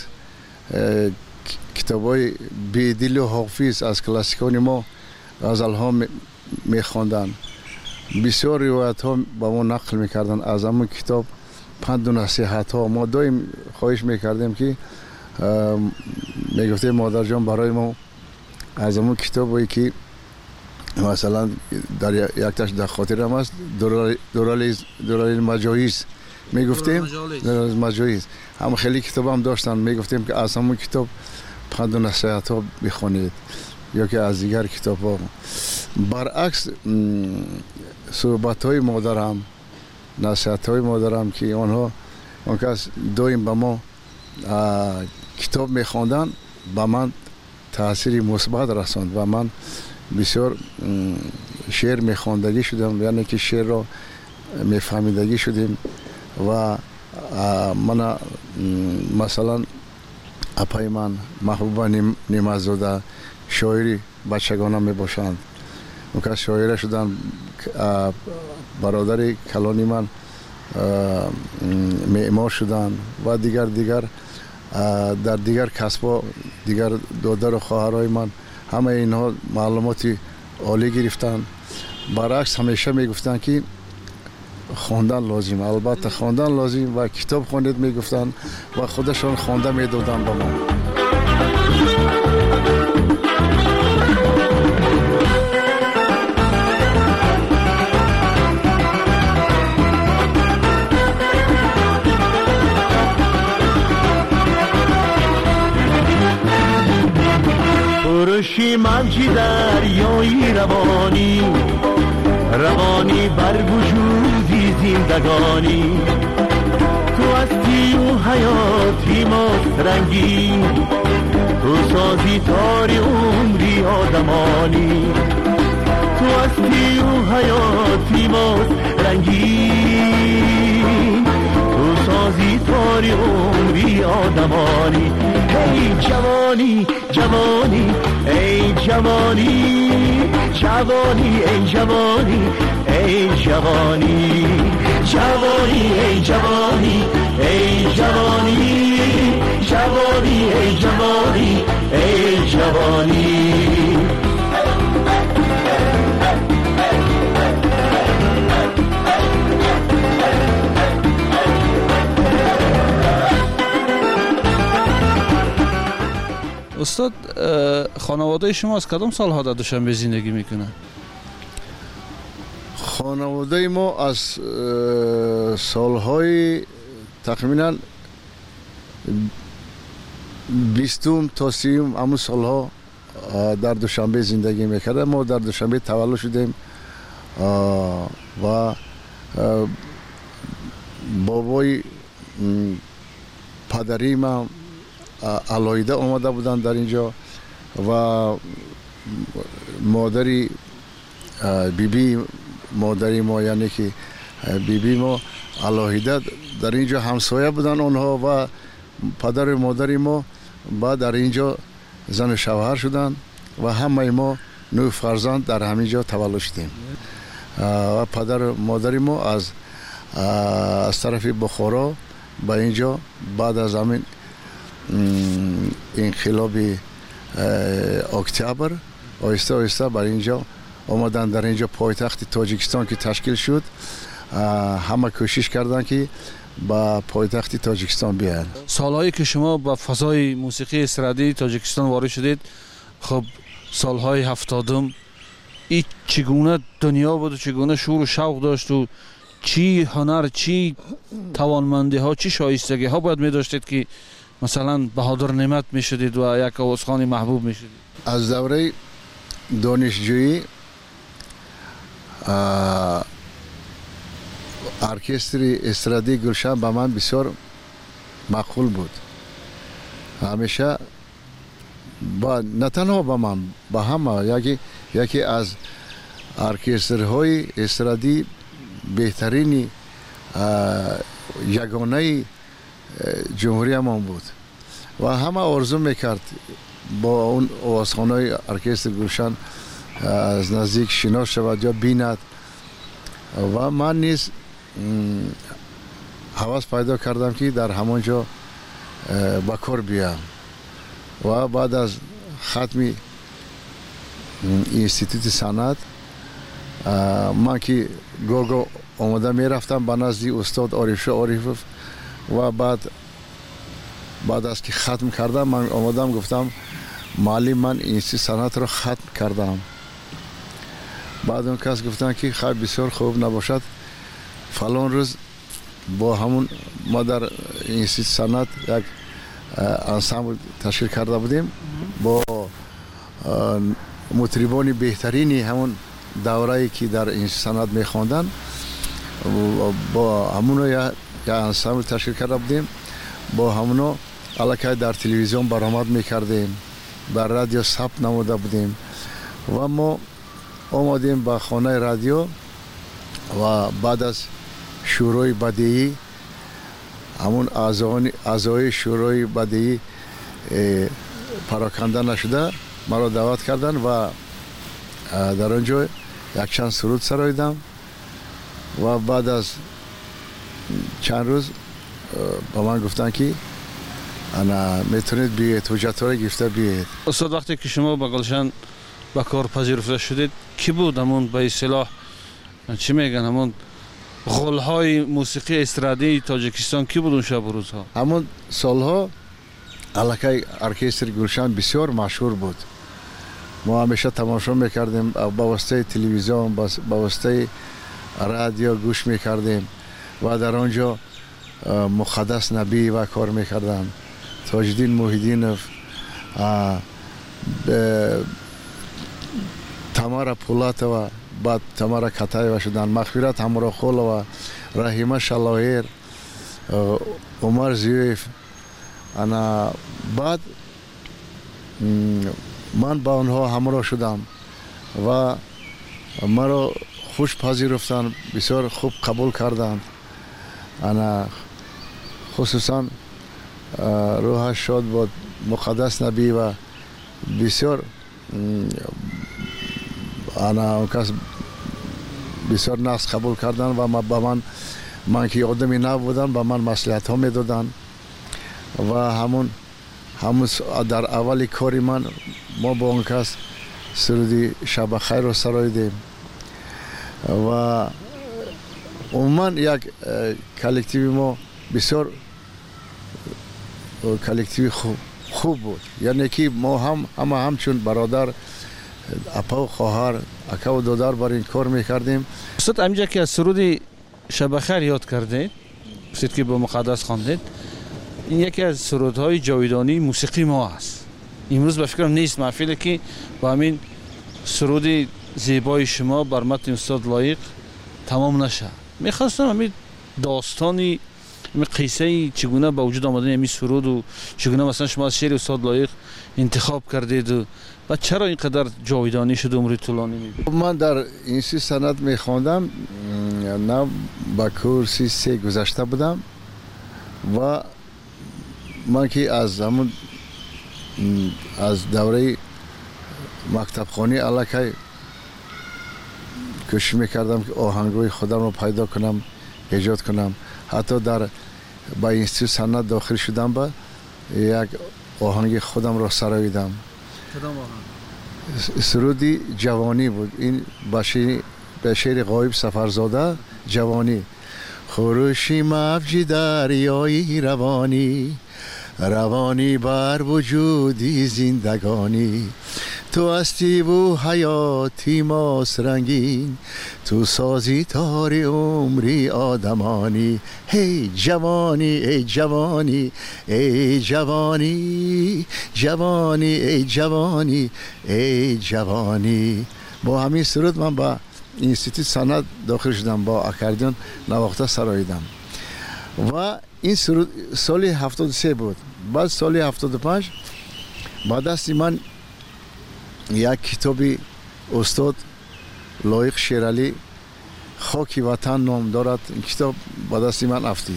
کتاب‌های بیدل و حافظ، از کلاسیکان ما غزل‌ها میخواندن. بسیار روایت‌ها با ما نقل میکردن از همون کتاب، پند و نصیحت‌ها. ما دائم خواهش میکردیم که میگفتیم مادر جان برای ما از همون کتابی که مثلا در یک تاش در خاطرم است، دورال مجایز میگفتیم، دورال مجایز هم خیلی کتاب هم داشتن، میگفتیم که از همون کتاب پند و نصیحت ها بخونید یا که از دیگر کتاب ها. برعکس صحبت های مادرم، نصیحت های مادرم که آنها اون کس دائم به ما کتاب میخواندن، به من تاثیر مثبت رساند و من بسیار شعر میخواندگی شدم، یعنی که شعر را میفهمیدگی شدیم و من مثلا اپای من محبوبه نیمزاده شاعری بچگانه میباشند، اون که شاعره شدن. برادر کلانی من معمار شدن و دیگر دیگر در دیگر کسبا، دیگر دادر و خواهرای من همه اینها معلوماتی عالی گرفتن. برعکس همیشه میگفتن که خواندن لازم، البته خواندن لازم و کتاب خوانید میگفتن و خودشان خوانده میدادن به ما. پرشی موجی دریایی روانی، روانی بر وجودی زندگانی، تو هستی و حیاتی ماست رنگین، تو سازی تاری عمری آدمانی، تو هستی و حیاتی ماست رنگین، تو سازی تاری عمری آدمانی. ای جوانی جوانی ای جوانی، جوانی ای جوانی، ای ای جوانی جوانی ای جوانی ای جوانی جوانی ای جوانی ای جوانی استاد خانواده شما از کدام سالها در دوشنبه زندگی میکنه؟ خانواده ما از سالهای تقریبا بیستم تا سیوم همون سالها در دوشنبه زندگی میکرده. ما در دوشنبه تولد شدیم و بابای پدری ما علایده آمده بودن در اینجا و مادری بیبی مادری ما یعنی که بیبی ما علایده در اینجا همسایه بودن اونها و پدر و مادری ما بعد در اینجا زن و شوهر شدن و همه ما نو فرزند در همینجا تولد شدیم و پدر و مادری ما از از طرف بخارا به اینجا بعد از همین انقلاب اکتبر آهسته آهسته بر اینجا آمدن. در اینجا پایتخت تاجیکستان که تشکیل شد همه کوشش کردن که با پایتخت تاجیکستان بیاین. سالهایی که شما با فضای موسیقی استرادی تاجیکستان وارد شدید، خب سالهای هفتادم این چگونه دنیا بود و چگونه شور و شوق داشت و چی هنر، چی توانمندی ها، چی شایستگی ها باید می داشتید که مثلا بهادر نعمت می شدید و یک آوازخوان محبوب می شدید؟ از دوره دانشجویی ارکستر استرادی گلشن به من بسیار مقبول بود. همیشه با نه تنها به من، با همه یکی یکی از ارکسترهای استرادی بهترین یگانه جمهوری ما بود و همه آرزو میکرد با اون آوازخوان‌های ارکستر گلشن از نزدیک شناس شود یا بیند و من نیز حواس پیدا کردم که در همانجا با کار بیام و بعد از ختم اینستیتوت صنعت من که گوگو آمده می رفتم به نزد استاد عارف عارفوف و بعد بعد از که ختم کردم من آمدم گفتم معلم من اینستیتوت صنعت رو ختم کردم. بعد اون کس گفتن که خیلی بسیار خوب نباشد فلان روز با همون ما در اینستیتوت صنعت یک انسامبل تشکیل کرده بودیم با مطربان بهترینی همون دوره‌ای که در این صنعت می‌خواندن با همون یک انسامبل تشکیل کرده بودیم، با همون الکی در تلویزیون برآمد می‌کردیم، در رادیو ثبت نموده بودیم و ما آمدیم به خانه رادیو و بعد از شورای بدیعی همون اعضای شورای بدیعی پراکنده نشده مرا دعوت کردن و در آنجا یک چند سرود سراییدم و بعد از چند روز با من گفتن که انا میتونید بیاید حجت را گرفته بیاید. استاد وقتی که شما به گلشن به کار پذیرفته شدید کی بود همون به اصطلاح چی میگن همون غلهای موسیقی استرادی تاجیکستان کی بود اون شب و روزها؟ همون سالها الکی ارکستر گلشن بسیار مشهور بود. ما همیشه تماشا میکردیم، با واسطه تلویزیون با واسطه رادیو گوش میکردیم و در آنجا مقدس نبی و کار میکردن، تاجدین محیدینوف، تمارا پولاتова بعد تمارا کتایوا شدن، مغفرت همراخولова، رحیمه شلایر، عمر زیویف. انا بعد من با آنها همراه شدم و مرا خوش پذیرفتند، بسیار خوب قبول کردند. انا خصوصا روحش شاد بود مقدس نبی و بسیار انا اون کس بسیار نقص قبول کردن و با من من که آدمی نبودم با من مصلحت ها میدادن و همون همون در اول کاری من ما با اون کس سرودی شب خیر رو سراییدیم و عموما یک کلکتیوی ما بسیار کلکتیوی خوب خوب بود یعنی که ما هم همه همچون برادر اپا و خواهر اکا و دادر بر این کار میکردیم. استاد همینجا که از سرود شب خیر یاد کردید استاد که با مقدس خواندید این یکی از سرودهای جاویدانی موسیقی ما است. امروز به فکرم نیست محفلی که با همین سرود زیبای شما بر متن استاد لایق تمام نشه. میخواستم همین داستانی همین قصه چگونه با وجود آمدن همین سرود و چگونه مثلا شما از شعر استاد لایق انتخاب کردید و و چرا اینقدر جاویدانی شد عمری طولانی می‌بینید؟ من در این سی سند میخواندم نه با کورسی سه گذشته بودم و من که از همون از دوره مکتب خانی علاقه کوشش میکردم که آهنگوی خودم رو پیدا کنم ایجاد کنم حتی در با این سی سند داخل شدم با یک آهنگ خودم رو سراییدم. کدام آهنگ؟ سرودی جوانی بود این به شعر غایب سفرزاده جوانی خروشی موج دریایی روانی روانی بر وجودی زندگانی تو هستی و حیاتی ماست رنگین تو سازی تار عمری آدمانی هی جوانی ای جوانی ای جوانی جوانی ای جوانی ای جوانی. با همین سرود من با اینستیتوت سند داخل شدم با اکاردیون نواخته سراییدم و این سرود سال هفتاد و سه بود. بعد سال هفتاد و پنج با دست من یک کتابی استاد لایق شیرالی خاکی وطن نام دارد. این کتاب با دست من افتید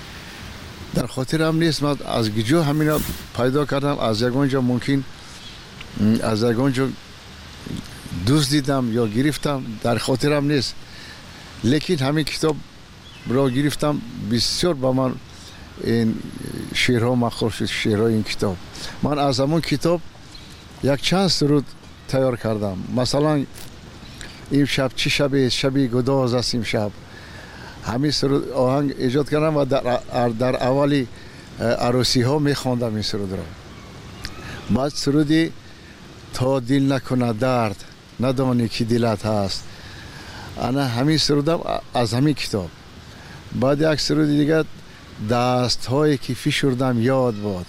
در خاطرم نیست من از گجو همین پیدا کردم از یگانجا ممکن از یگانجا دوست دیدم یا گرفتم در خاطرم نیست لیکن همین کتاب را گرفتم بسیار با من این شعرها مخور شد شعرهای این کتاب. من از همون کتاب یک چند سرود تیار کردم مثلا این شب چی شبی شبی گداز است این شب همین سرود آهنگ ایجاد کردم و در, در اولی عروسی ها میخواندم این سرود را. بعد سرودی تا دل نکنه درد ندانی که دلت هست انا همین سرودم از همین کتاب. بعد یک سرود دیگه دست هایی که فشردم یاد باد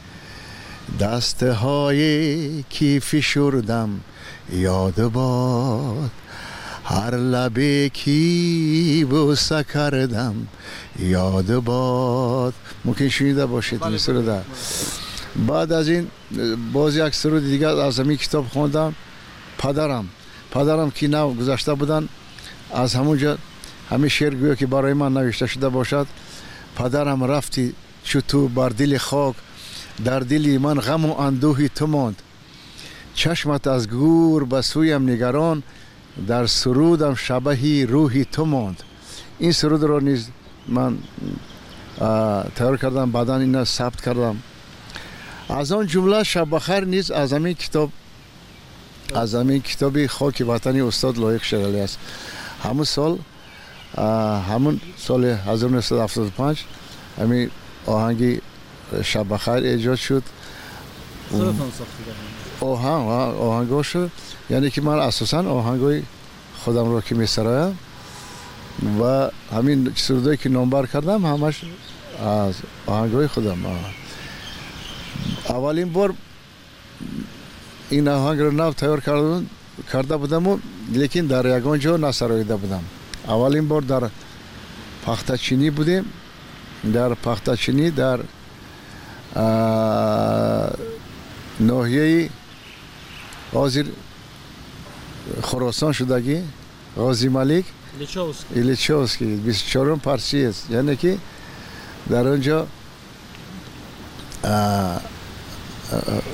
دست هایی که فشردم یاد باد هر لبی که بوسه کردم یاد باد. ممکن شنیده باشید این سروده. بعد از این باز یک سرود دیگه از همین کتاب خواندم پدرم پدرم که نو گذشته بودن از همونجا همین شعر گویا که برای من نوشته شده باشد پدرم رفتی چو تو بر دل خاک در دلی من غم و اندوهی تو ماند چشمت از گور به سویم نگران در سرودم شبهی روحی تو ماند. این سرود رو نیز من تیار کردم بعدا اینا ثبت کردم. از آن جمله شب بخیر نیز از همین کتاب از همین کتابی خاک وطنی استاد لایق شیرالی است. همون سال همون سال هزار و نهصد و هفتاد و پنج همین آهنگی شب بخیر ایجاد شد. آهنگ آهنگا شد یعنی که من اساسا آهنگای خودم رو که میسرایم و همین سرودایی که نامبر کردم همش از آهنگای خودم. اولین بار این آهنگ رو نو تیار کردم کرده بودم لیکن در یگان جا نسراییده بودم. اولین بار در پختچینی بودیم در پختچینی در ناحیه غازی خراسان شدگی غازی ملک ایلیچوسکی بیست و چهارم پارچی است یعنی که در اونجا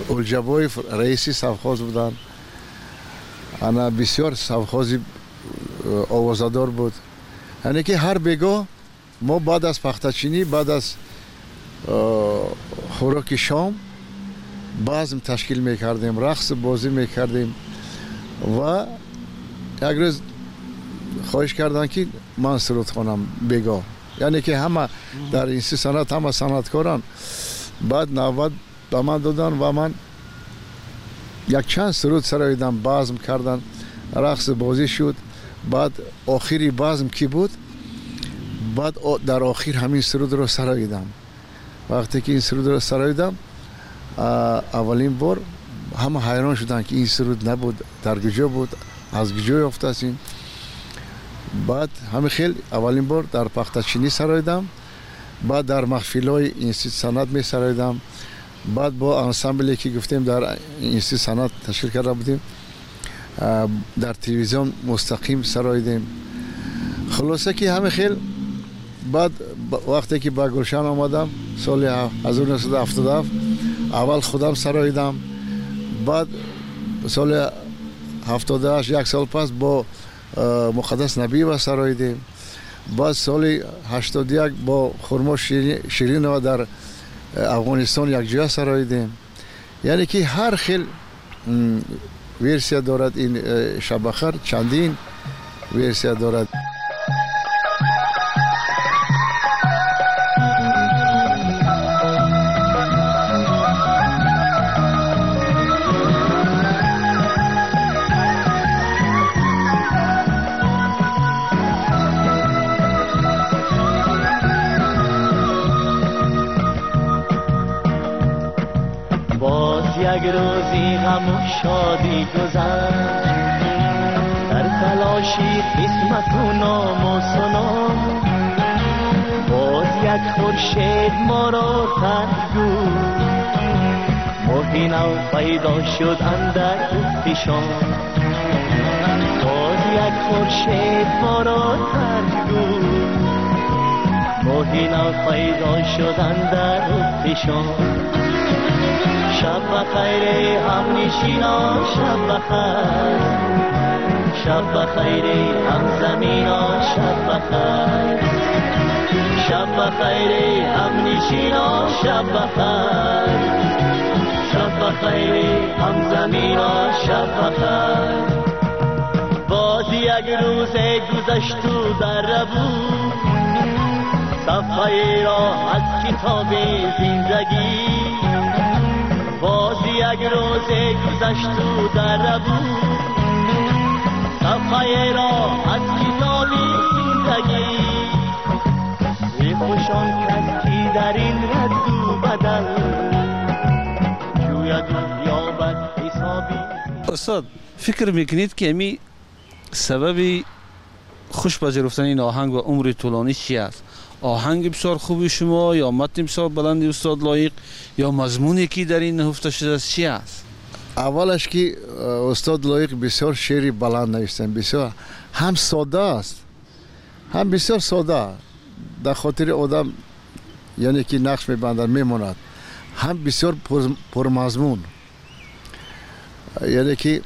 اولجبای رئیسی سوخاز بودن. انا بسیار سوخازی آوازدار بود. یعنی که هر بگاه ما بعد از پختچینی بعد از خوراک شام بزم تشکیل میکردیم، رقص بازی میکردیم و یک روز خواهش کردن که من سرود خوانم بگاه. یعنی که همه در این سی سنت همه صنعتکاران بعد نوبت به من دادن و من یک چند سرود سراییدم، بزم کردن، رقص بازی شد. بعد آخری بزم کی بود، بعد در آخر همین سرود رو سراییدم. وقتی که این سرود رو سراییدم اولین بار همه حیران شدن که این سرود نبود، در کجا بود، از کجا یافته است این. بعد همه خیلی اولین بار در پختچینی سراییدم، بعد در محفل‌های انستیتوت صنعت می سراییدم، بعد با انسامبلی که گفتیم در انستیتوت صنعت تشکیل کرده بودیم در تلویزیون مستقیم سراییدیم. خلاصه که همه خیلی بعد وقتی که به گلشن آمدم سال هزار و نهصد و هفتاد و هفت اول خودم سراییدم، بعد سال هفتاد و هشت یک سال پس با مقدس نبی و سراییدیم، بعد سال هشتاد و یک با خرما شیرین و در افغانستان یک جا سراییدیم. یعنی که هر خیل ورسیا دارد این شبخر، چندین ورسیا دارد. یک روزی غم و شادی گذشت، در تلاشی قسمت و نام و سنام. باز یک خورشید ما را ترک گفت، ماهی نو پیدا شد اندر اختشام. باز یک خورشید ما را ترک گفت، ماهی نو پیدا شد اندر اختشام. شب بخیر هم نشینا، شب بخیر، شب بخیر هم زمینا، شب بخیر، شب بخیر هم نشینا، شب بخیر، شب بخیر هم زمینا، شب بخیر. باز یک روز گذشت و در بود، صفحه را از کتاب زندگی. باز یک روز گذشت و در بود، صفحه را از کتاب زندگی. ای خوشان کس کی در این رد و بدل، جوید و یابد حسابی. استاد فکر میکنید که امی سبب خوش پذیرفتن این آهنگ و عمر طولانی چی است؟ آهنگ بسیار خوبی شما یا متن بسیار بلندی استاد لایق یا مضمونی که در این نهفته شده است چی است؟ اولش که استاد لایق بسیار شعری بلند نوشتن، بسیار هم ساده است، هم بسیار ساده در خاطر آدم یعنی که نقش میبندن میماند، هم بسیار پر, پر مضمون. یعنی که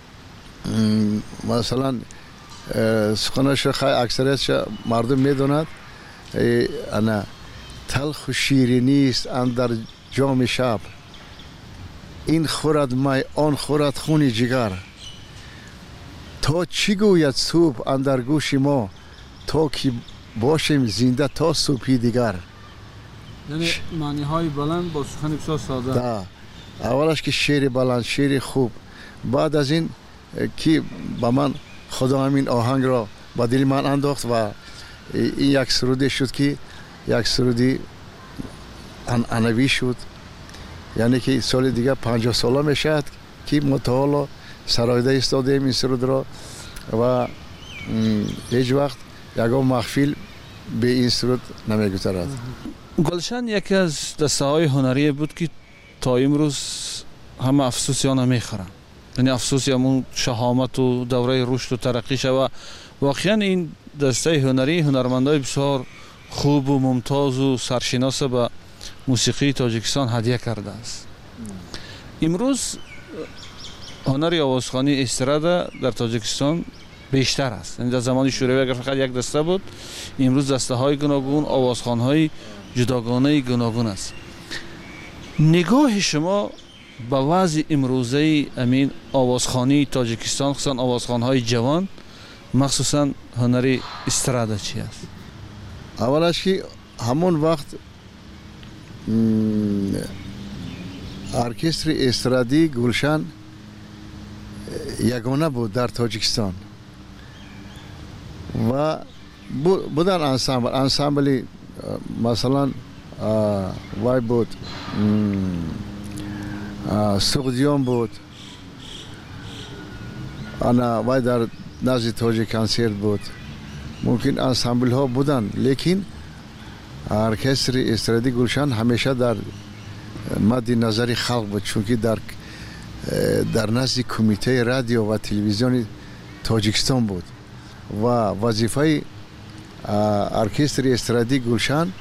مثلا سخنش خیلی اکثریت مردم میدوند انا تلخ و شیرینی است اندر جام شب، این خورد می آن خورد خون جگر. تا چی گوید صبح اندر گوش ما، تا که باشیم زنده تا صبحی دیگر. یعنی معنی های بلند با سخن بسیار ساده. دا اولش که شعر بلند، شعر خوب. بعد از این که با من خدا همین آهنگ را با دل من انداخت و این یک سرودی شد که یک سرودی انوی شد. یعنی که سال دیگه پنجاه ساله میشد که متعالا سرایده ایستادیم این سرود را و هیچ وقت یکم محفل به این سرود نمیگذرد. گلشن یکی از دسته های هنری بود که تا امروز همه افسوسی ها نمیخورن، یعنی افسوسی همون شهامت و دوره رشد و ترقی شد. واقعا این دسته هنری هنرمندای بسیار خوب و ممتاز و سرشناس به موسیقی تاجیکستان هدیه کرده است. امروز هنر آوازخوانی استرادا در تاجیکستان بیشتر است. یعنی در زمان شوروی اگر فقط یک دسته بود، امروز دسته های گوناگون، آوازخوان های جداگانه گوناگون است. نگاه شما به وضع امروزه امین آوازخوانی تاجیکستان، خصوصا آوازخوان های جوان، مخصوصا هنر استرادا چی است؟ اولش که همون وقت ارکستر استرادی گلشن یگانه بود در تاجیکستان و بودن انسامبل انسامبلی مثلا وای بود، سوغدیون بود، انا وای در نزد تاجیک کنسرت بود. ممکن انسامبل ها بودن، لیکن ارکستر استرادی گلشن همیشه در مد نظر خلق بود، چون که در در نزد کمیته رادیو و تلویزیون تاجیکستان بود و وظیفه ارکستر استرادی گلشن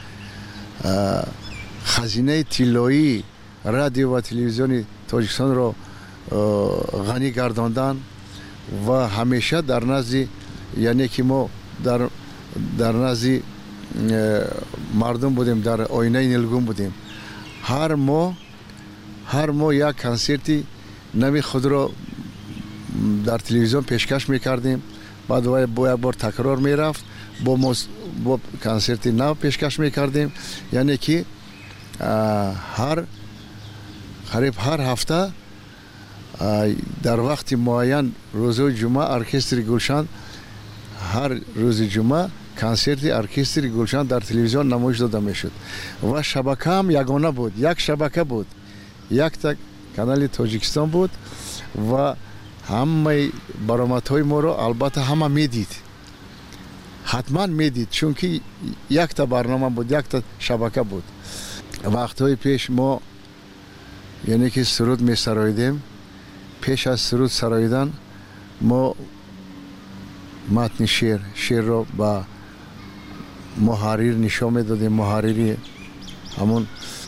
خزینه طلایی رادیو و تلویزیون تاجیکستان را غنی گرداندن و همیشه در نزد، یعنی که ما در در نزد مردم بودیم، در آینه نیلگون بودیم. هر ماه هر ماه یک کنسرتی نوی خود را در تلویزیون پیشکش میکردیم، بعد با یک بار تکرار میرفت، با, موس... با کنسرتی نو پیشکش میکردیم. یعنی که هر قریب هر هفته در وقت معین روز جمعه ارکستر گلشن، هر روز جمعه کنسرت ارکستر گلشن در تلویزیون نمایش داده میشد و شبکه هم یگانه بود، یک شبکه بود، یک تا کانال تاجیکستان بود و همه برآمدهای ما رو البته همه میدید، حتما میدید، چون که یک تا برنامه بود، یک تا شبکه بود. وقتهای پیش ما یعنی که سرود می سرایدیم، پیش از سرود سرایدن ما متن شعر شعر رو با محرر نشان میدادیم. محرری همون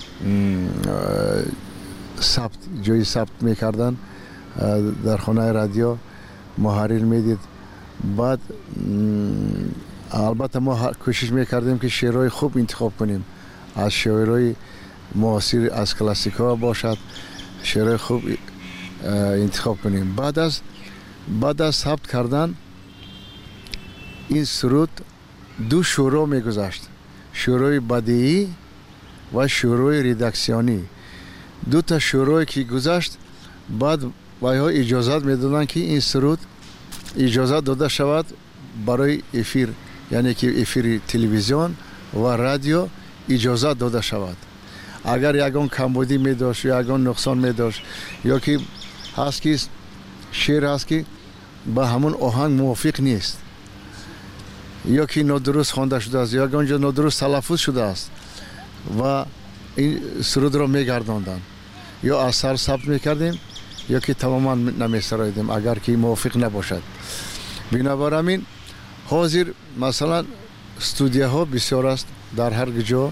ثبت جای ثبت میکردن در خانه رادیو، محرر میدید. بعد البته ما کوشش میکردیم که شعرهای خوب انتخاب کنیم، از شعرهای معاصر، از کلاسیکا باشد، شعرهای خوب انتخاب کنیم. بعد از بعد از ثبت کردن این سرود دو شروع میگذشت، شروع بدیعی و شروع ریداکسیونی. دو تا شروعی که گذشت، بعد وایها اجازت میدادن که این سرود اجازت داده شود برای افیر، یعنی که افیر تلویزیون و رادیو اجازت داده شود. اگر یگان کمبودی می داشت یا یگان نقصان می داشت، یا که هست که شعر هست که با همون آهنگ موافق نیست، یا که نادرست خوانده شده است، یا اونجا نادرست تلفظ شده است و این سرود را میگرداندن، یا اثر ثبت میکردیم یا که تماما نمیسرایدیم اگر که موافق نباشد. بنابراین حاضر مثلا استودیوها بسیار است در هر جا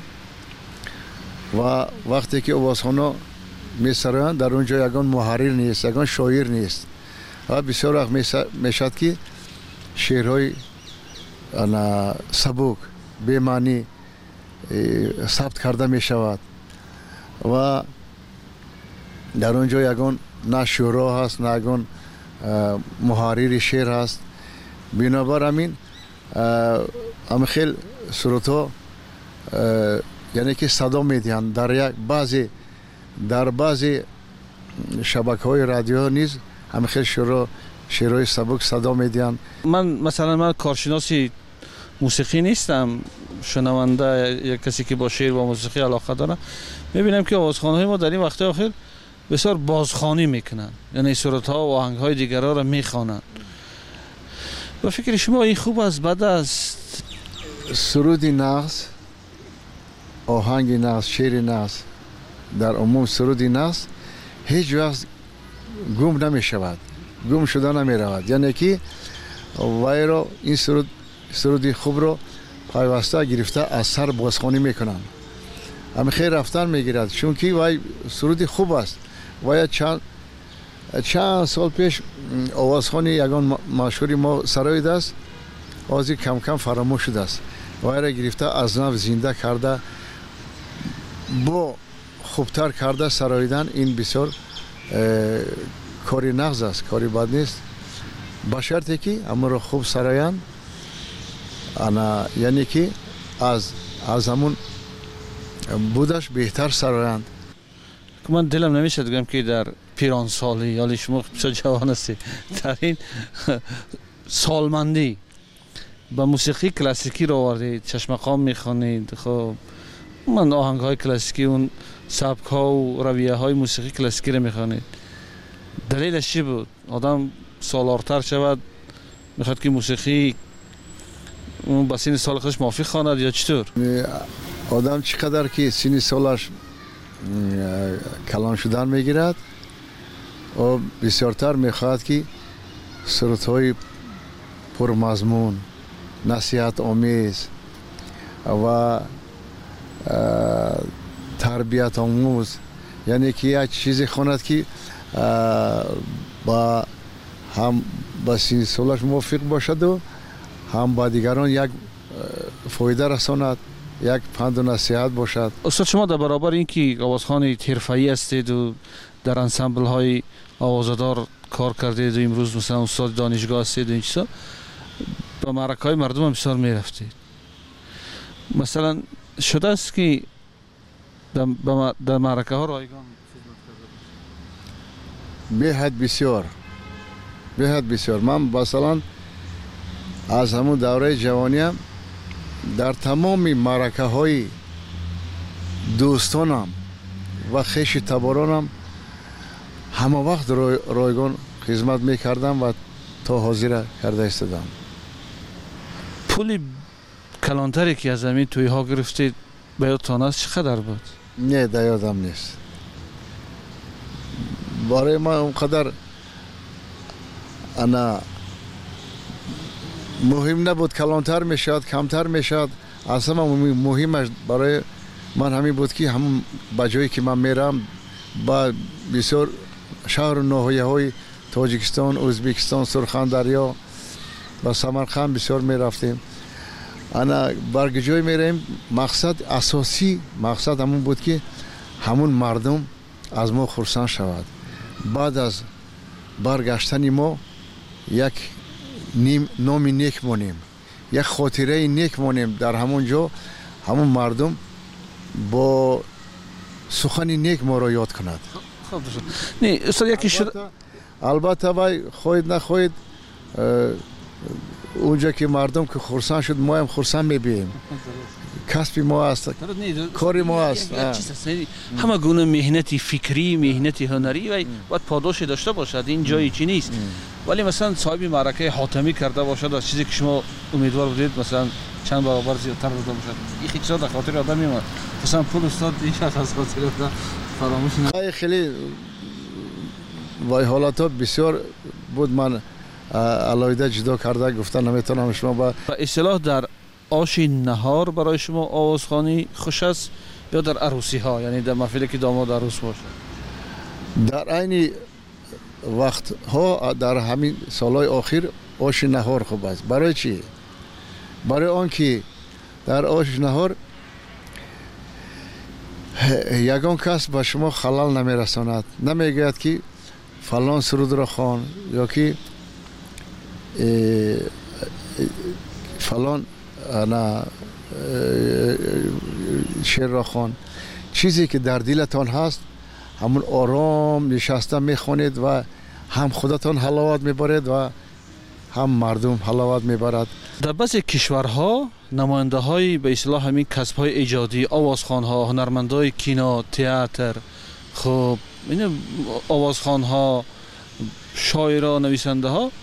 و وقتی که آوازخوانا میسرایند در اونجا یگان محرر نیست، یگان شاعر نیست و بسیار وقت میشد که شعرهای سبک به معنی ثبت کرده می شود و در اونجا یگان نه شورا هست نه یگان محرر شعر هست. بنابراین همه خیلی سرودها یعنی که صدا میدهند. در یک بعضی در بعضی شبکه های رادیو نیز همه خیلی شعر شعرهای سبک صدا میدهند. من مثلا من کارشناسی موسیقی نیستم، شنونده یک کسی که با شعر و موسیقی علاقه داره، میبینم که آوازخوان‌های ما در این وقت اخیر بسیار بازخوانی میکنن، یعنی سرودها و آهنگ‌های دیگرها را میخوانند. و فکر شما این خوب است بد است؟ سرود نغز، آهنگ نغز، شعر نغز، در عموم سرود نغز هیچ وقت گم نمی شود، گم شده نمی رود. یعنی که وای را این سرود سرودی خوب رو پیوسته گرفته از سر بازخوانی میکنن، همه خیر رفتن میگیرد، چون که وای سرودی خوب است. وای چند چند سال پیش آوازخوانی یگان مشهوری ما سرایید است آزی کم کم فراموش شده است و ایره گرفته از نو زنده کرده با خوبتر کرده سراییدن این بسیار کاری نغز است کاری بد نیست با شرطی که اما رو خوب سرایان انا یعنی که از از همون بودش بهتر سرایند من دلم نمیشه بگم که در پیران سالی یا شما بسیار جوان هستی در این سالمندی با موسیقی کلاسیکی رو آوردید چشمقام میخوانید خب من آهنگ های کلاسیکی اون سبک ها و رویه های موسیقی کلاسیکی رو میخوانید دلیلش چی بود آدم سالارتر شود میخواد که موسیقی اون با سین سال خودش موافق خواند یا چطور آدم چقدر که سین سالش کلان شدن میگیرد و بسیارتر میخواهد که سرود های پرمضمون نصیحت آمیز و تربیت آموز یعنی که یک چیزی خواند که با هم با سین سالش موافق باشد و هم با دیگران یک فایده رساند یک پند و نصیحت باشد. استاد شما در برابر اینکه آوازخوان حرفه‌ای هستید و در انسامبل های آوازدار کار کردید و امروز مثلا استاد دانشگاه هستید و این چیزا با معرکه های مردم هم بسیار میرفتید مثلا شده است که در, در معرکه ها رایگان به حد بسیار به حد بسیار من مثلا از همون دوره جوانیم در تمام معرکه های دوستانم و خیش تبارانم همه وقت رایگان خدمت میکردم و تا حاضر کرده استادم. پولی کلانتری که از همین توی ها گرفتید به یادتان است چقدر بود؟ نه در یادم نیست برای من اونقدر انا مهم نبود کلانتر میشد کمتر میشد اصلا مهمش برای من همین بود که همون با جایی که من میرم با بسیار شهر و ناحیه های تاجیکستان ازبکستان سرخاندریا و سمرقند بسیار میرفتیم انا برگ جای میریم مقصد اساسی مقصد همون بود که همون مردم از ما خرسند شود بعد از برگشتن ما یک نیم نامی نیک مانیم یک خاطره نیک مانیم در همون جا همون مردم با سخن نیک ما را یاد کند نه استاد یکی شد البته وای خواهید نخواهید اونجا که مردم که خرسند شد ما هم خرسند میبینیم کسب ما است کار ما است همه گونه مهنتی فکری مهنتی هنری و باید پاداش داشته باشد این جایی چی نیست ولی مثلا صاحب معرکه حاتمی کرده باشد از چیزی که شما امیدوار بودید مثلا چند برابر زیادتر داده باشد این چیزا در خاطر آدم میمونه مثلا پول استاد این از خاطر آدم فراموش نکنه خیلی وای حالات بسیار بود من علایده جدا کرده گفتن نمیتونم شما با اصطلاح در آش نهار برای شما آوازخوانی خوش است یا در عروسی ها یعنی در محفلی که داماد عروس باشه در عین وقت ها در همین سالهای آخر آش نهار خوب است برای چی برای آنکه در آش نهار یگان کس به شما خلل نمیرساند نمیگوید که فلان سرود را خوان یا که فلان انا شعر را خوان چیزی که در دلتان هست همون آرام نشسته میخوانید و هم خودتان حلاوت میبرید و هم مردم حلاوت میبرد در بعضی کشورها نماینده های به اصطلاح همین کسب های ایجادی آوازخوان ها هنرمندای کینو تئاتر خب این آوازخوان ها شاعرها نویسنده ها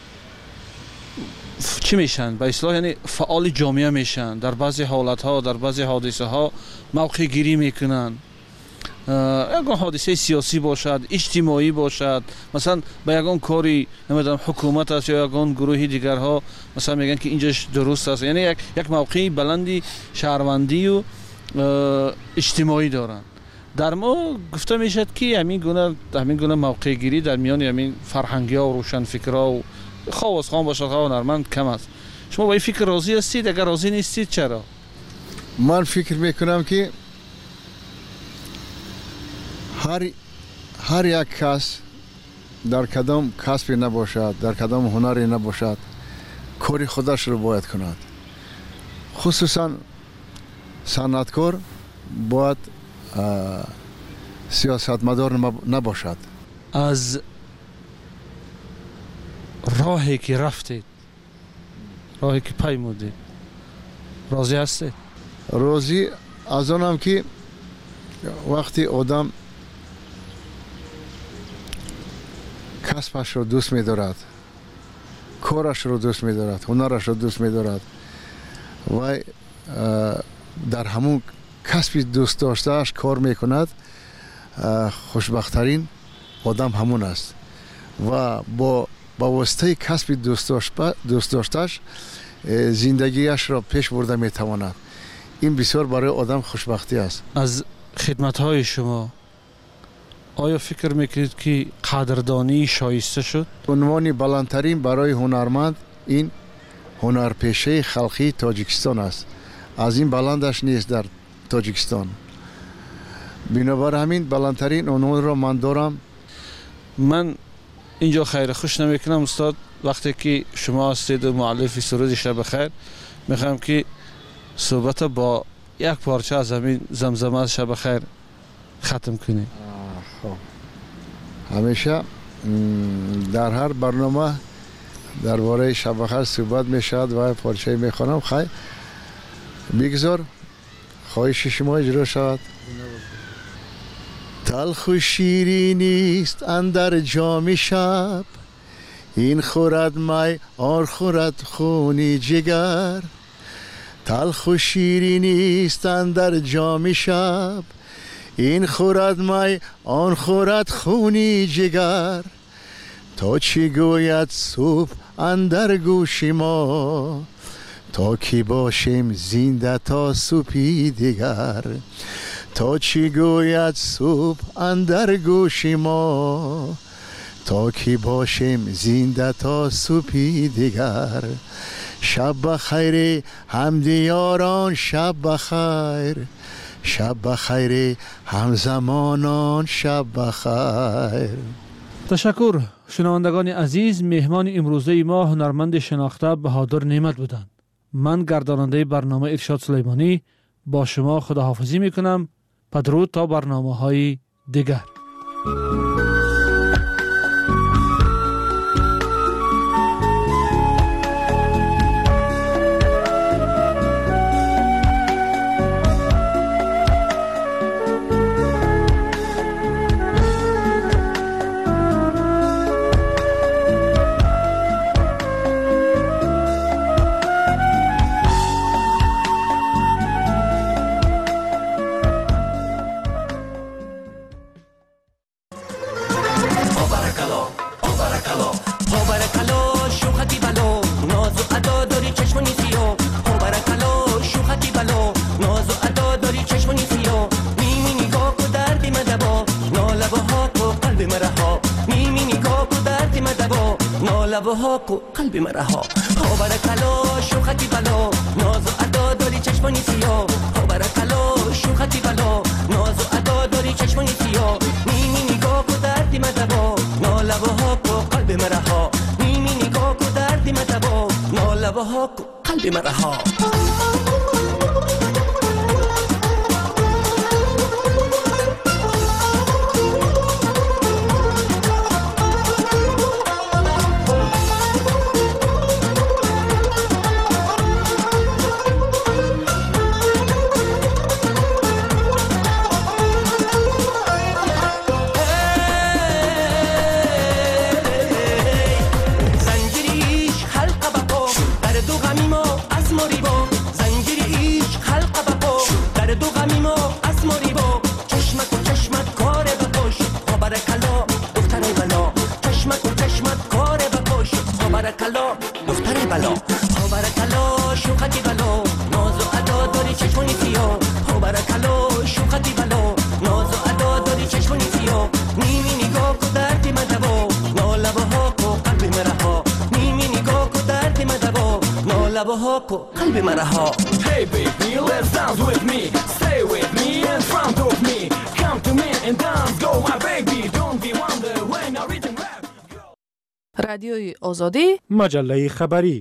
چی میشن به اصطلاح یعنی فعال جامعه میشن در بعضی حالت ها در بعضی حادثه ها موقع گیری میکنن یکان حادثه سیاسی باشد اجتماعی باشد مثلا به یکان کاری نمیدونم حکومت است یا یکان گروهی دیگرها مثلا میگن که اینجاش درست است یعنی یک یک موقعی بلندی شهروندی و اجتماعی دارن در ما گفته میشد که همین گونه همین گونه موقع گیری در میان همین فرهنگی ها و روشن فکرها و خواست خان باشد خواست هنرمند کم است. شما با این فکر راضی هستید؟ اگر راضی نیستید چرا؟ من فکر میکنم که هر هر یک کس در کدام کسبی نباشد، در کدام هنری نباشد، کاری خودش رو باید کند. خصوصا صنعتکار باید سیاستمدار نباشد. از راهی که رفتید، راهی که پیمودید، راضی هستید؟ راضی از آنم که وقتی آدم کسبش رو دوست می دارد، کارش رو دوست می دارد، هنرش رو دوست می دارد و در همون کسبی دوست داشتهش کار می کند، خوشبختترین آدم همون است و با با واسطه کسبی دوست داشتهش زندگیش را پیش برده می تواند. این بسیار برای آدم خوشبختی است. از خدمت های شما آیا فکر میکنید که قدردانی شایسته شد؟ عنوان بلندترین برای هنرمند این هنرپیشه خلقی تاجیکستان است. از این بلندش نیست در تاجیکستان. بنابر همین بلندترین عنوان را من دارم. من اینجا خیر خوش نمیکنم استاد، وقتی که شما هستید مؤلف سرود شب خیر، میخوام که صحبت با یک پارچه از همین زمزمه شب خیر ختم کنیم. همیشه در هر برنامه درباره شب خیر صحبت میشد و پارچه میخوانم. خیر بگذار خواهش شما اجرا شود. تلخ و شیرینی است اندر جام شب، این خورد می آن خورد خونی جگر. تلخ و شیرینی است اندر جام شب، این خورد می آن خورد خونی جگر. تا چی گوید صبح اندر گوش ما، تا کی باشیم زنده تا صبحی دیگر. تا چی گوید صبح اندر گوش ما، تا کی باشیم زنده تا صبحی دیگر. شب بخیر همدیاران، شب بخیر، شب بخیر همزمانان، شب بخیر. تشکر. شنوندگان عزیز، مهمان امروزه ما هنرمند شناخته بهادر نعمت بودند. من گرداننده برنامه ارشاد سلیمانی با شما خداحافظی میکنم. بدرود تا برنامه های دیگر. قلبی مرها ها برکلا شوختی بلا، ناز و ادا داری چشمانی سیاه. ها برکلا شوختی بلا، ناز و ادا داری چشمانی سیاه. نیمی نگاه کو دردی مدبا، نالبه ها کو قلبی مرها. نیمی نگاه کو دردی مدبا، نالبه ها کو قلبی مرها. ناز و ادا داری چشمانی سیاه. ها برکلا شوختی بلا، ناز و لبه ها کو قلب مرا ها. Hey baby let's dance with me, stay with me in front of me, come to me and dance, go my baby, don't be wonder when I read and rap. رادیوی آزادی مجله خبری.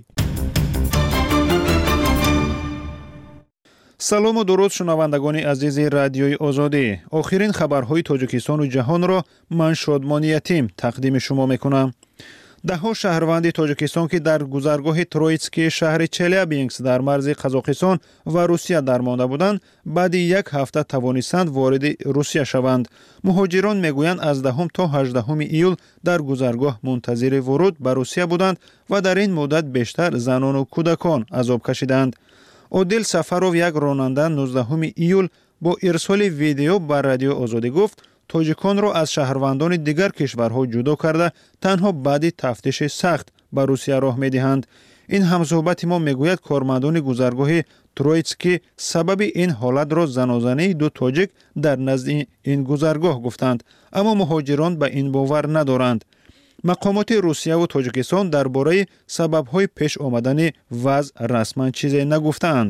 салому дуруд шунавандагони азизи радиои озодӣ. охирин хабарҳои тоҷикистону ҷаҳонро ман шодмони ятим тақдими шумо мекунам. даҳҳо шаҳрванди тоҷикистон ки дар гузаргоҳи троитскии шаҳри челябинск дар марзи қазоқистон ва русия дармонда буданд, баъди як ҳафта тавонистанд вориди русия шаванд. муҳоҷирон мегӯянд аз даҳум то ҳаждаҳуми июл дар гузаргоҳ мунтазири вуруд ба русия буданд ва дар ин муддат бештар занону кӯдакон азоб кашиданд. одил сафаров, як ронанда, нуздаҳуми июл бо ирсоли видео ба радиои озодӣ гуфт, тоҷиконро аз шаҳрвандони дигар кишварҳо ҷудо карда танҳо баъди тафтиши сахт ба русия роҳ медиҳанд. ин ҳамсӯҳбати мо мегӯяд кормандони гузаргоҳи троитскӣ сабаби ин ҳолатро занозании ду тоҷик дар назди ин гузаргоҳ гуфтанд, аммо муҳоҷирон ба ин бовар надоранд. мақомоти русияву тоҷикистон дар бораи сабабҳои пеш омадани вазъ расман чизе нагуфтаанд.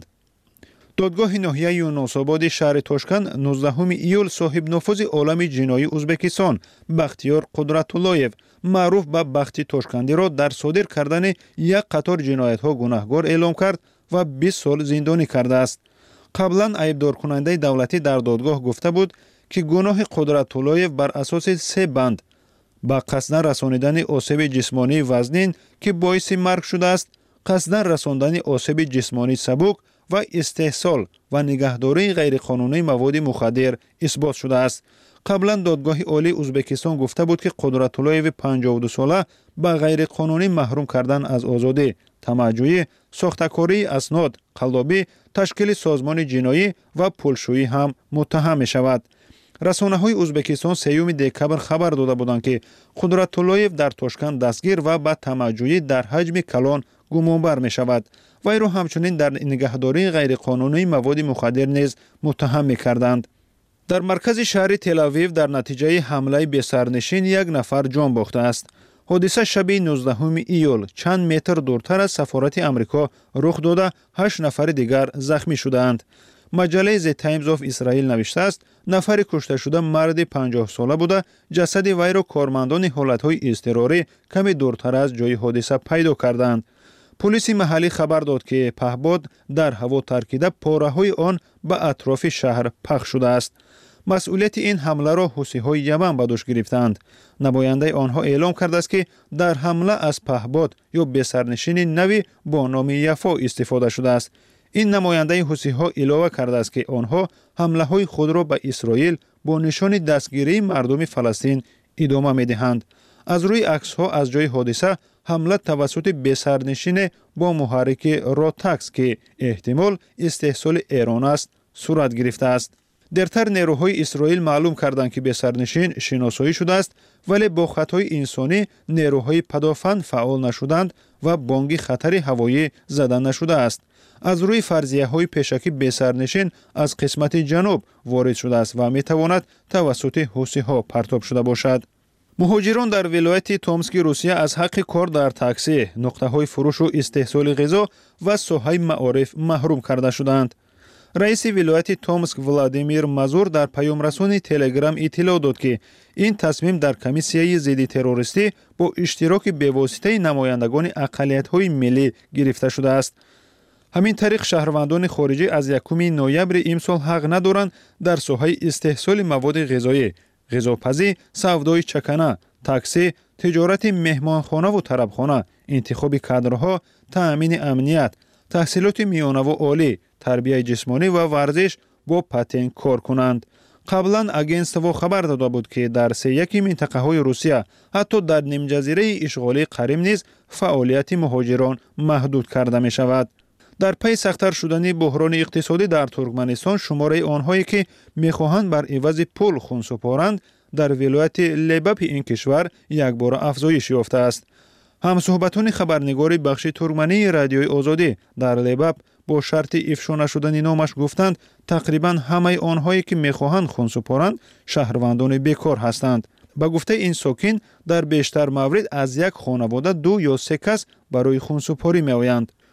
додгоҳи ноҳияи юнусободи шаҳри Тошкан нуздаҳуми июл соҳибнуфузи олами ҷиноии Узбекистон Бахтиёр Қудратуллоев, маъруф ба Бахти Тошкандиро дар содир кардани як қатор ҷиноятҳо гунаҳгор эълом кард ва бист сол зиндонӣ кардааст. қаблан айбдоркунандаи давлатӣ дар додгоҳ гуфта буд, ки гуноҳи Қудратуллоев бар асоси се банд ба қасдан расонидани осеби ҷисмонии вазнин ки боиси марг шудааст, қасдан расондани осеби ҷисмонии сабук ва истеҳсол ва нигаҳдории ғайриқонунии маводи мухаддир исбот шудааст. қаблан додгоҳи олии Узбекистон гуфта буд, ки Қудратуллоеви панҷоҳу ду сола ба ғайриқонунӣ маҳрум кардан аз озодӣ, тамаҷҷӯӣ, сохтакории аснод, қаллобӣ, ташкили созмони ҷиноӣ ва пулшӯӣ ҳам муттаҳам мешавад. расонаҳои Узбекистон сеюми декабр хабар дода буданд, ки Қудратуллоев дар Тошкан дастгир ва ба тамаҷҷӯӣ дар ҳаҷми калон гумонбар мешавад. вайро ҳамчунин дар нигаҳдории ғайриқонунии маводи мухаддир низ муттаҳам мекарданд. дар маркази шаҳри Телавив дар натиҷаи ҳамлаи бесарнишин як нафар ҷон бохтааст. ҳодиса шаби нуздаҳуми июл чанд метр дуртар аз сафорати Амрико рух дода, ҳашт нафари дигар захмӣ шудаанд. маҷалаи The Times of Israel навиштааст, нафари кушташуда марди панҷоҳсола буда, ҷасади вайро кормандони ҳолатҳои изтирорӣ каме дуртар аз ҷои ҳодиса пайдо карданд. пулиси маҳаллӣ хабар дод, ки паҳбод дар ҳаво таркида пораҳои он ба атрофи шаҳр пахш шудааст. масъулияти ин ҳамларо ҳусиҳои Яман ба дӯш гирифтанд. намояндаи онҳо эълом кардааст, ки дар ҳамла аз паҳбод ё бесарнишини нави бо номи Яфо истифода шудааст. ин намояндаи ҳусиҳо илова кардааст, ки онҳо ҳамлаҳои худро ба Исроил бо нишони дастгирии мардуми Фаластин идома медиҳанд. аз рӯи аксҳо аз ҷои ҳодиса ҳамла тавассути бесарнишине бо муҳаррики Ротакс, ки эҳтимол истеҳсоли Эрон аст, сурат гирифтааст. дертар нерӯҳои Исроил маълум карданд, ки бесарнишин шиносоӣ шудааст, вале бо хатои инсонӣ нерӯҳои падофанд фаъол нашуданд ва бонги хатари ҳавоӣ зада нашудааст. аз рӯи фарзияҳои пешакӣ бесарнишин аз қисмати ҷануб ворид шудааст ва метавонад тавассути ҳусиҳо партоб шуда бошад. муҳоҷирон дар вилояти Томски Русия аз ҳаққи кор дар такси, нуқтаҳои фурӯшу истеҳсоли ғизо ва соҳаи маориф маҳрум карда шуданд. раиси вилояти Томск Владимир Мазур дар паёмрасони Телеграм иттилоъ дод, ки ин тасмим дар комиссияи зидди террористӣ бо иштироки бевоситаи намояндагони ақалиятҳои миллӣ гирифта шудааст. ҳамин тариқ шаҳрвандони хориҷӣ аз якуми ноябри имсол ҳақ надоранд дар соҳаи истеҳсоли маводи ғизоӣ, ғизопазӣ, савдои чакана, таксӣ, тиҷорати меҳмонхонаву тарабхона, интихоби кадрҳо, таъмини амният, таҳсилоти миёнаву олӣ, тарбияи ҷисмонӣ ва варзиш бо патент кор кунанд. қаблан агентство хабар дода буд, ки дар се яки минтақаҳои Русия, ҳатто дар нимҷазираи ишғолии Қарим низ фаъолияти муҳоҷирон маҳдуд карда мешавад. дар пай сахтар шудани буҳрони иқтисодӣ дар Туркманистон, шумораи онҳое, ки мехоҳанд бар ивази пул хун супоранд, дар вилояти Лебапи ин кишвар якбора афзоиш ёфтааст. ҳамсуҳбатони хабарнигори бахши туркмании радиои Озодӣ дар Лебап бо шарти ифшо нашудани номаш гуфтанд, тақрибан ҳамаи онҳое, ки мехоҳанд хун супоранд, шаҳрвандони бекор ҳастанд. ба гуфтаи ин сокин, дар бештар маврид аз як хонавода ду ё се кас барои хунсупорӣ меоянд.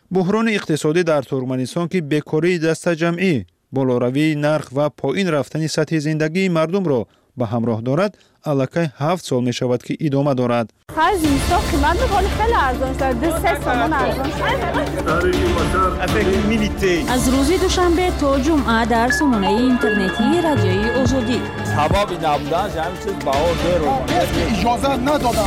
بحران اقتصادی در ترکمنستان که بیکاری دسته‌جمعی، بالاروی نرخ و پایین رفتن سطح زندگی مردم را به همراه دارد، الکی هفت سال می شود که ادامه دارد. هر زیستا قیمت می‌کنه خیلی ارزان شد. دو سه تومان ارزان شد. از روز دوشنبه تا جمعه در سامانه اینترنتی رادیوی آزادی. سبب نبودنش همین چیز بها زیر اجازه ندادن.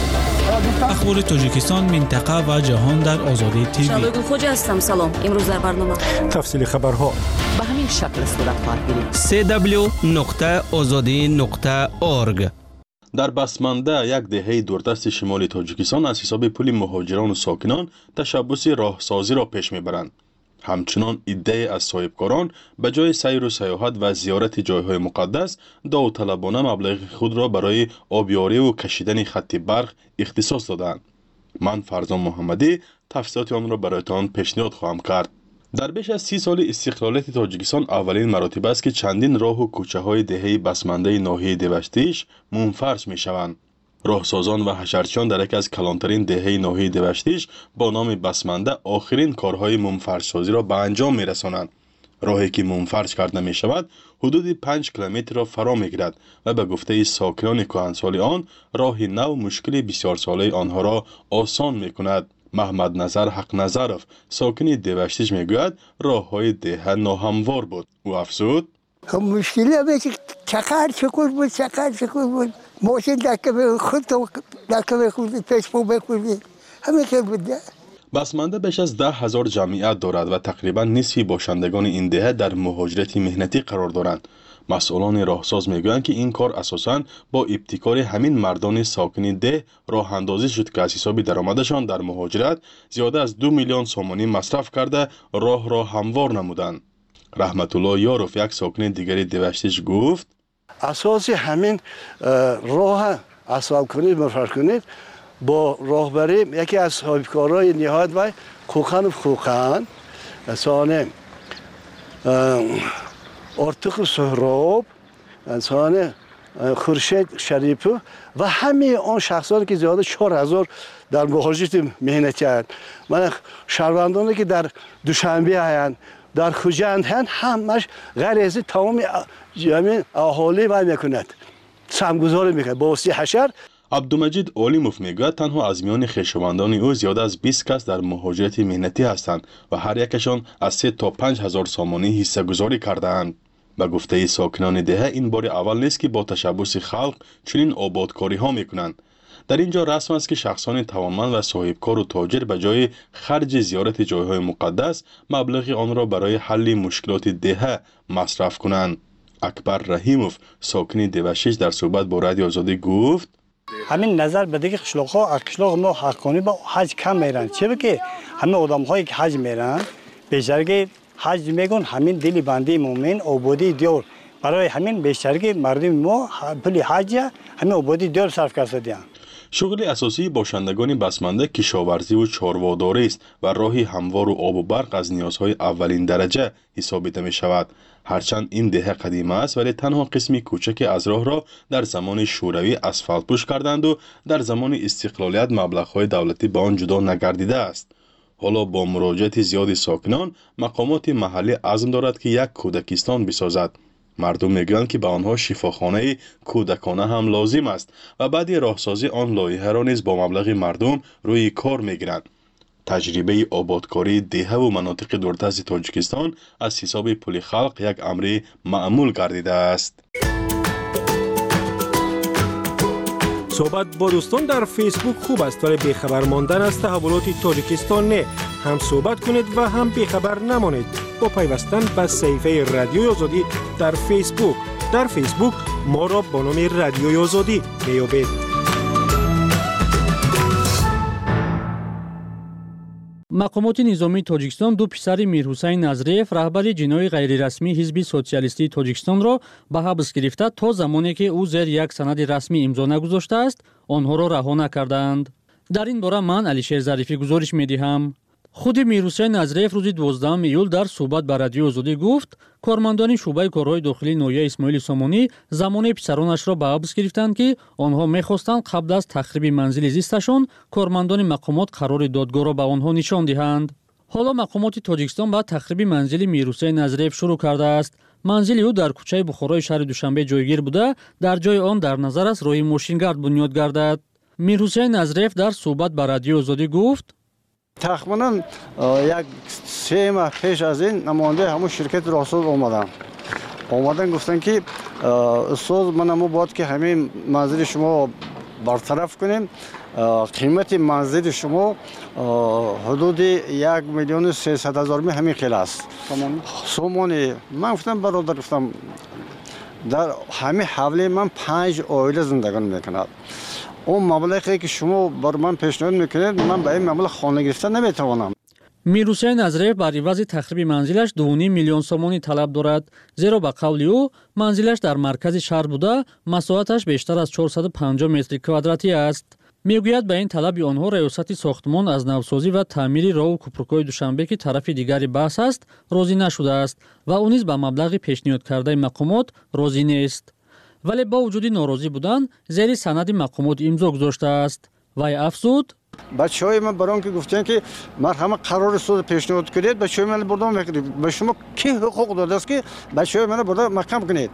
اخبار تاجیکستان، منطقه و جهان در آزادی تیوی. شبگو خوجا هستم. سلام. امروز در برنامه تفصیل خبرها به همین شکل صورت خواهد گرفت. سی دبلیو نقطه آزادی نقطه اورگ. در بسمانده یک دهه دوردست شمال تاجیکستان از حساب پول مهاجران و ساکنان تشبث راهسازی را پیش میبرند. همچنان ایده از صاحبکاران به جای سیر و سیاحت و زیارت جایهای مقدس داوطلبانه مبلغ خود را برای آبیاری و کشیدن خط برق اختصاص دادند. من فرزان محمدی تفصیلات آن را برایتان پیشنهاد خواهم کرد. در بیش از سی سال استقلالیت تاجیکستان اولین مراتب است که چندین راه و کوچه های دهه بسمانده ناحیه دوشتیش منفرش می شوند. راهسازان و حشرچیان در یک از کلانترین دهه ناحیه دوشتیش با نام بسمانده آخرین کارهای منفرش سازی را به انجام می رسانند. راهی که منفرش کرده می شود حدود پنج کیلومتر را فرا می گیرد و به گفته ساکنان کهنسال آن راه نو مشکل بسیار ساله آنها را آسان می کند. محمد نظر حق نظرов ساکن دوشتیش می گوید راه های دهه ناهموار بود. او افزود مشکلی همه که چقدر چکور بود چقدر چکور بود ماشین دکه به خود دکه به خود پیش پو بکوزید همه که بود. بسمانده بیش از ده هزار جمعیت دارد و تقریبا نصفی باشندگان این دهه در مهاجرت مهنتی قرار دارند. مسئولان راهساز میگویند که این کار اساساً با ابتکار همین مردان ساکن ده راه اندازی شد که از حساب درآمدشان در مهاجرت زیاده از دو میلیون سومانی مصرف کرده راه را هموار نمودند. رحمت الله یاروف یک ساکن دیگری دوشتیش گفت اساس همین راه اسفالت کنید منفرش کنید با راهبری یکی از صاحبکارای نهاد و کوخان و خوخان سانه ارتق سهراب انسان خورشید شریپو و همه آن شخصانی که زیاده چهار هزار در مهاجرت مهنت کرد. من شهروندانی که در دوشنبه هستند در خوجند هستند همش غیر از تمام جمعی اهالی و میکند سمگذاری میکند با واسطه حشر. عبدالمجید علیموف میگوید تنها از میان خویشاوندان او زیاده از بیست کس در مهاجرت مهنتی هستند و هر یکشان از سه تا پنج هزار سامانی حصه گذاری کرده‌اند. به گفته ساکنان دهه این بار اول نیست که با تشبث خلق چنین آبادکاری ها میکنند. در اینجا رسم است که شخصان توانمند و صاحبکار و تاجر به جای خرج زیارت جایهای مقدس مبلغ آن را برای حل مشکلات دهه مصرف کنند. اکبر رحیموف ساکن دوشتیش در صحبت با رادیو آزادی گفت همین نظر به دیگه قشلاق ها قشلاق ما حقانی با حج کم میرن چه بگه همه آدم هایی که حج میرن بیشترگی حج میگن همین دلی بنده مومن آبادی دیار برای همین بیشترگی مردم ما پول حج همین آبادی دیار صرف کرده. شغل اساسی باشندگان بسمانده کشاورزی و چارواداری است و راهی هموار و آب و برق از نیازهای اولین درجه حسابیده می شود. هرچند این دهه قدیمه است ولی تنها قسمی کوچک از راه را در زمان شوروی اسفالت پوش کردند و در زمان استقلالیت مبلغ‌های دولتی به آن جدا نگردیده است. حالا با مراجعت زیاد ساکنان مقامات محلی عزم دارد که یک کودکستان بسازد. مردم میگویند که به آنها شفاخانه کودکانه هم لازم است و بعد راهسازی آن لایحه را نیز با مبلغ مردم روی کار میگیرند. تجربه آبادکاری دهه و مناطق دوردست تاجیکستان از حساب پول خلق یک امر معمول گردیده است. صحبت با دوستان در فیسبوک خوب است ولی بیخبر ماندن از تحولات تاجیکستان نه. هم صحبت کنید و هم بیخبر نمانید با پیوستن به صفحه رادیوی آزادی در فیسبوک. در فیسبوک ما را با نام رادیوی آزادی میابید. مقامات نظامی تاجیکستان دو پسر میرحسین نظریف راهبر جناح غیررسمی حزب سوسیالیستی تاجیکستان را به حبس گرفته تا زمانی که او زیر یک سند رسمی امضا نگذاشته است آنها را رها نکردند. در این باره من علیشیر ظریفی گزارش می‌دهم. خود میرحسین نظریف روز دوازدهم ایول در صحبت با رادیو آزادی گفت کارمندان شعبه کارهای داخلی ناحیه اسماعیل سامانی زمانی پسرانش را به حبس گرفتند که آنها می‌خواستند قبل از تخریب منزل زیستشان کارمندان مقامات قرار دادگاه را به آنها نشان دهند. ҳоло мақомоти тоҷикистон ба тахриби манзили Мирҳусейн Назирев шурӯъ кардааст. манзили ӯ дар кӯчаи Бухорои шаҳри Душанбе ҷойгир буда, дар ҷои он дар назар аст роҳи мошингард бунёд гардад. Мирҳусейн Назирев дар суҳбат ба Радиои Озодӣ гуфт: тахминан як се маҳ пеш аз ин намояндаи ҳамун ширкати роҳсоз омадам. омадан гуфтанд ки устоз ман амо бояд ки ҳамин манзили шумо бартараф кунем. қимати манзили шумо ҳудуди як миллиону сесад ҳазорми ҳамин хел аст. сомони ман гуфтам бародар, гуфтам дар ҳамин ҳавле ман панҷ оила зиндагон мекунад. он маблағе ки шумо бар ман пешниҳод мекунед, ман ба ин маблағ хона гирифта наметавонам. Мирҳусейн Назирев бар ивази тахриби манзилаш ду ним миллион сомонӣ талаб дорад, зеро ба қавли ӯ манзилаш дар маркази шаҳр буда, масоҳаташ бештар аз чорсаду панҷоҳ метри квадратӣ аст. мегӯяд ба ин талаби онҳо раёсати сохтмон аз навсозӣ ва таъмири роҳу кӯпрукҳои Душанбе, ки тарафи дигари баҳс аст, розӣ нашудааст ва ӯ низ ба маблағи пешниҳодкардаи мақомот розӣ нест. вале бо вуҷуди норозӣ будан, зери санади мақомот имзо гузоштааст. вай афзуд: бачаҳои ман бар он ки гуфтанд ки марҳамат қарори суд пешниҳод кунед, бачаҳои ман бурда мекунед. ба шумо ки ҳуқуқ додааст ки бачаҳои ман бурда маҳкам кунед?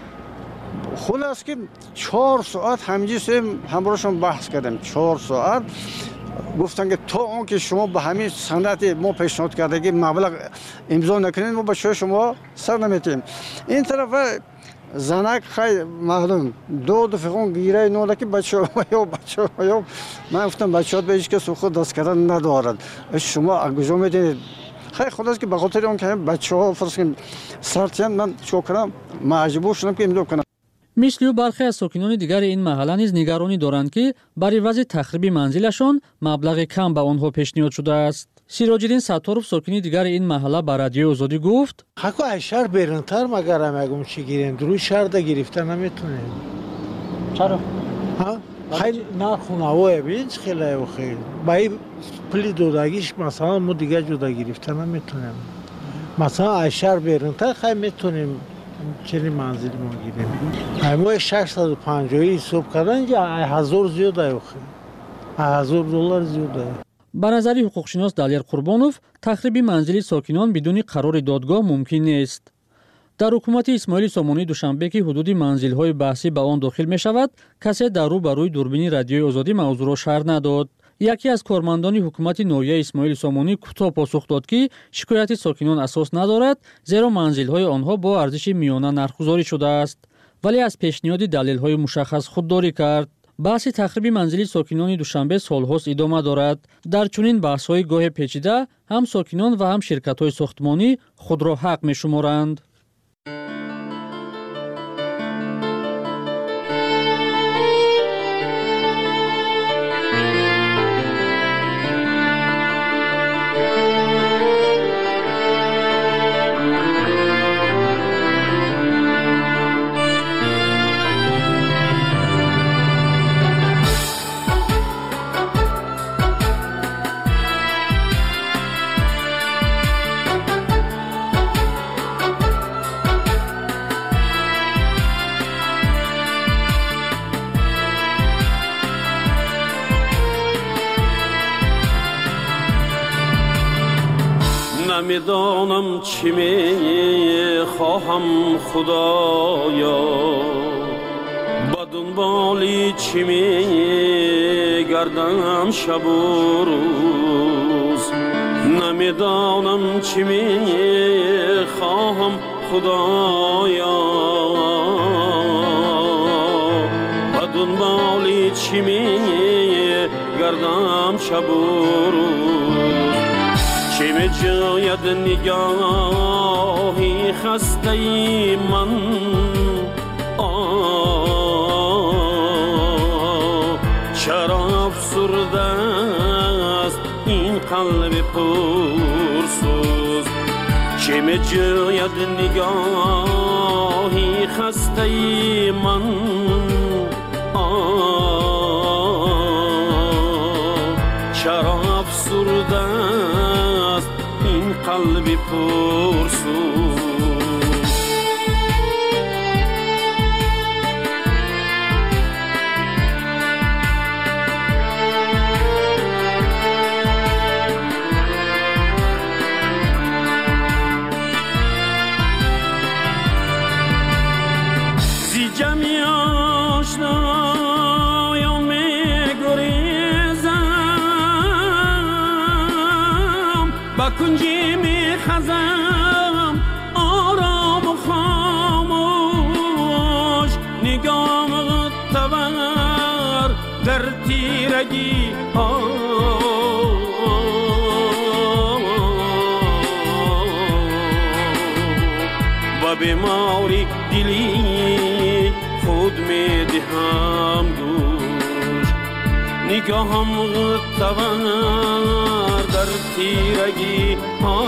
хулас ки чор соат ҳамҷи ҳамроҳшон баҳс кардем. чор соат гуфтанд ки то он ки шумо ба ҳамин санати мо пешниҳод кардаги маблағ имзо накунед, мо бачаҳои шумо сар наметиҳем. ин тарафа занак хай маълум доду фихон гираи нода ки бачаҳоё бачаҳоё ман гуфтам бачаҳо ба ҳеҷ кас ҳуқуқ даст кардан надорад. шумо агужо медиҳед. хай худост ки ба хотири он ки бачаҳо фарзкунем сартиан ман чо кунам, маҷбур шудам ки имзо кунам. мисли ӯ бархе аз сокинони дигари ин маҳалла низ нигаронӣ доранд ки бар ивази тахриби манзилашон маблағи кам ба онҳо пешниҳод шудааст. Сироҷиддин Сатторов, сокини дигари ин маҳалла, ба Радиои Озодӣ гуфт: ҳако аз шаҳр берунтар магарам ягум чӣ гирем, дуруи шаҳр да гирифта наметунем. чаро? хеле нархунавоя бин чӣ хелае охир. ба ин пули додагиш масалан мо дигар ҷуда гирифта наметунем. масалан аз шаҳр берунтар хай метунем чили манзили мо гирем. аймои шашсаду панҷоҳӣ ҳисоб кардан ҷа ҳазор зиёдае охир. ҳазор доллар зиёдае. ба назари ҳуқуқшинос Далер Қурбонов, тахриби манзили сокинон бидуни қарори додгоҳ мумкин нест. дар ҳукумати Исмоили Сомонии Душанбе, ки ҳудуди манзилҳои баҳсӣ ба он дохил мешавад, касе дар рӯ ба рӯи дурбини Радиои Озодӣ мавзӯъро шарҳ надод. яке аз кормандони ҳукумати ноҳияи Исмоили Сомонӣ кӯтоҳ посух дод ки шикояти сокинон асос надорад, зеро манзилҳои онҳо бо арзиши миёна нархгузорӣ шудааст. вале аз пешниҳоди далелҳои мушаххас худдорӣ кард. баҳси тахриби манзили сокинони Душанбе солҳост идома дорад. дар чунин баҳсҳои гоҳе печида, ҳам сокинон ва ҳам ширкатҳои сохтмонӣ худро ҳақ мешуморанд. نمیدانم چی میخواهم خدایا، با دنبالی چی میگردم شب و روز. نمیدانم چی میخواهم خدایا، با دنبالی چی میگردم شب و روز. چه می جاید نگاهی خسته ای من، چرا افسرده است این قلب پرسوز. چه می جاید نگاهی خسته ای من، چرا افسرده است این قلب پرسوز. با کنجی می خزم آرام و خاموش نگاه تور در تیرگی ها و بیماری دلی خود می دهم گوش نگاهم تور در تیرگی ها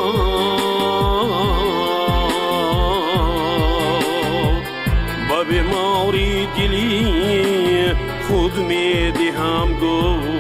با بیماری دلی خود می دهم گوش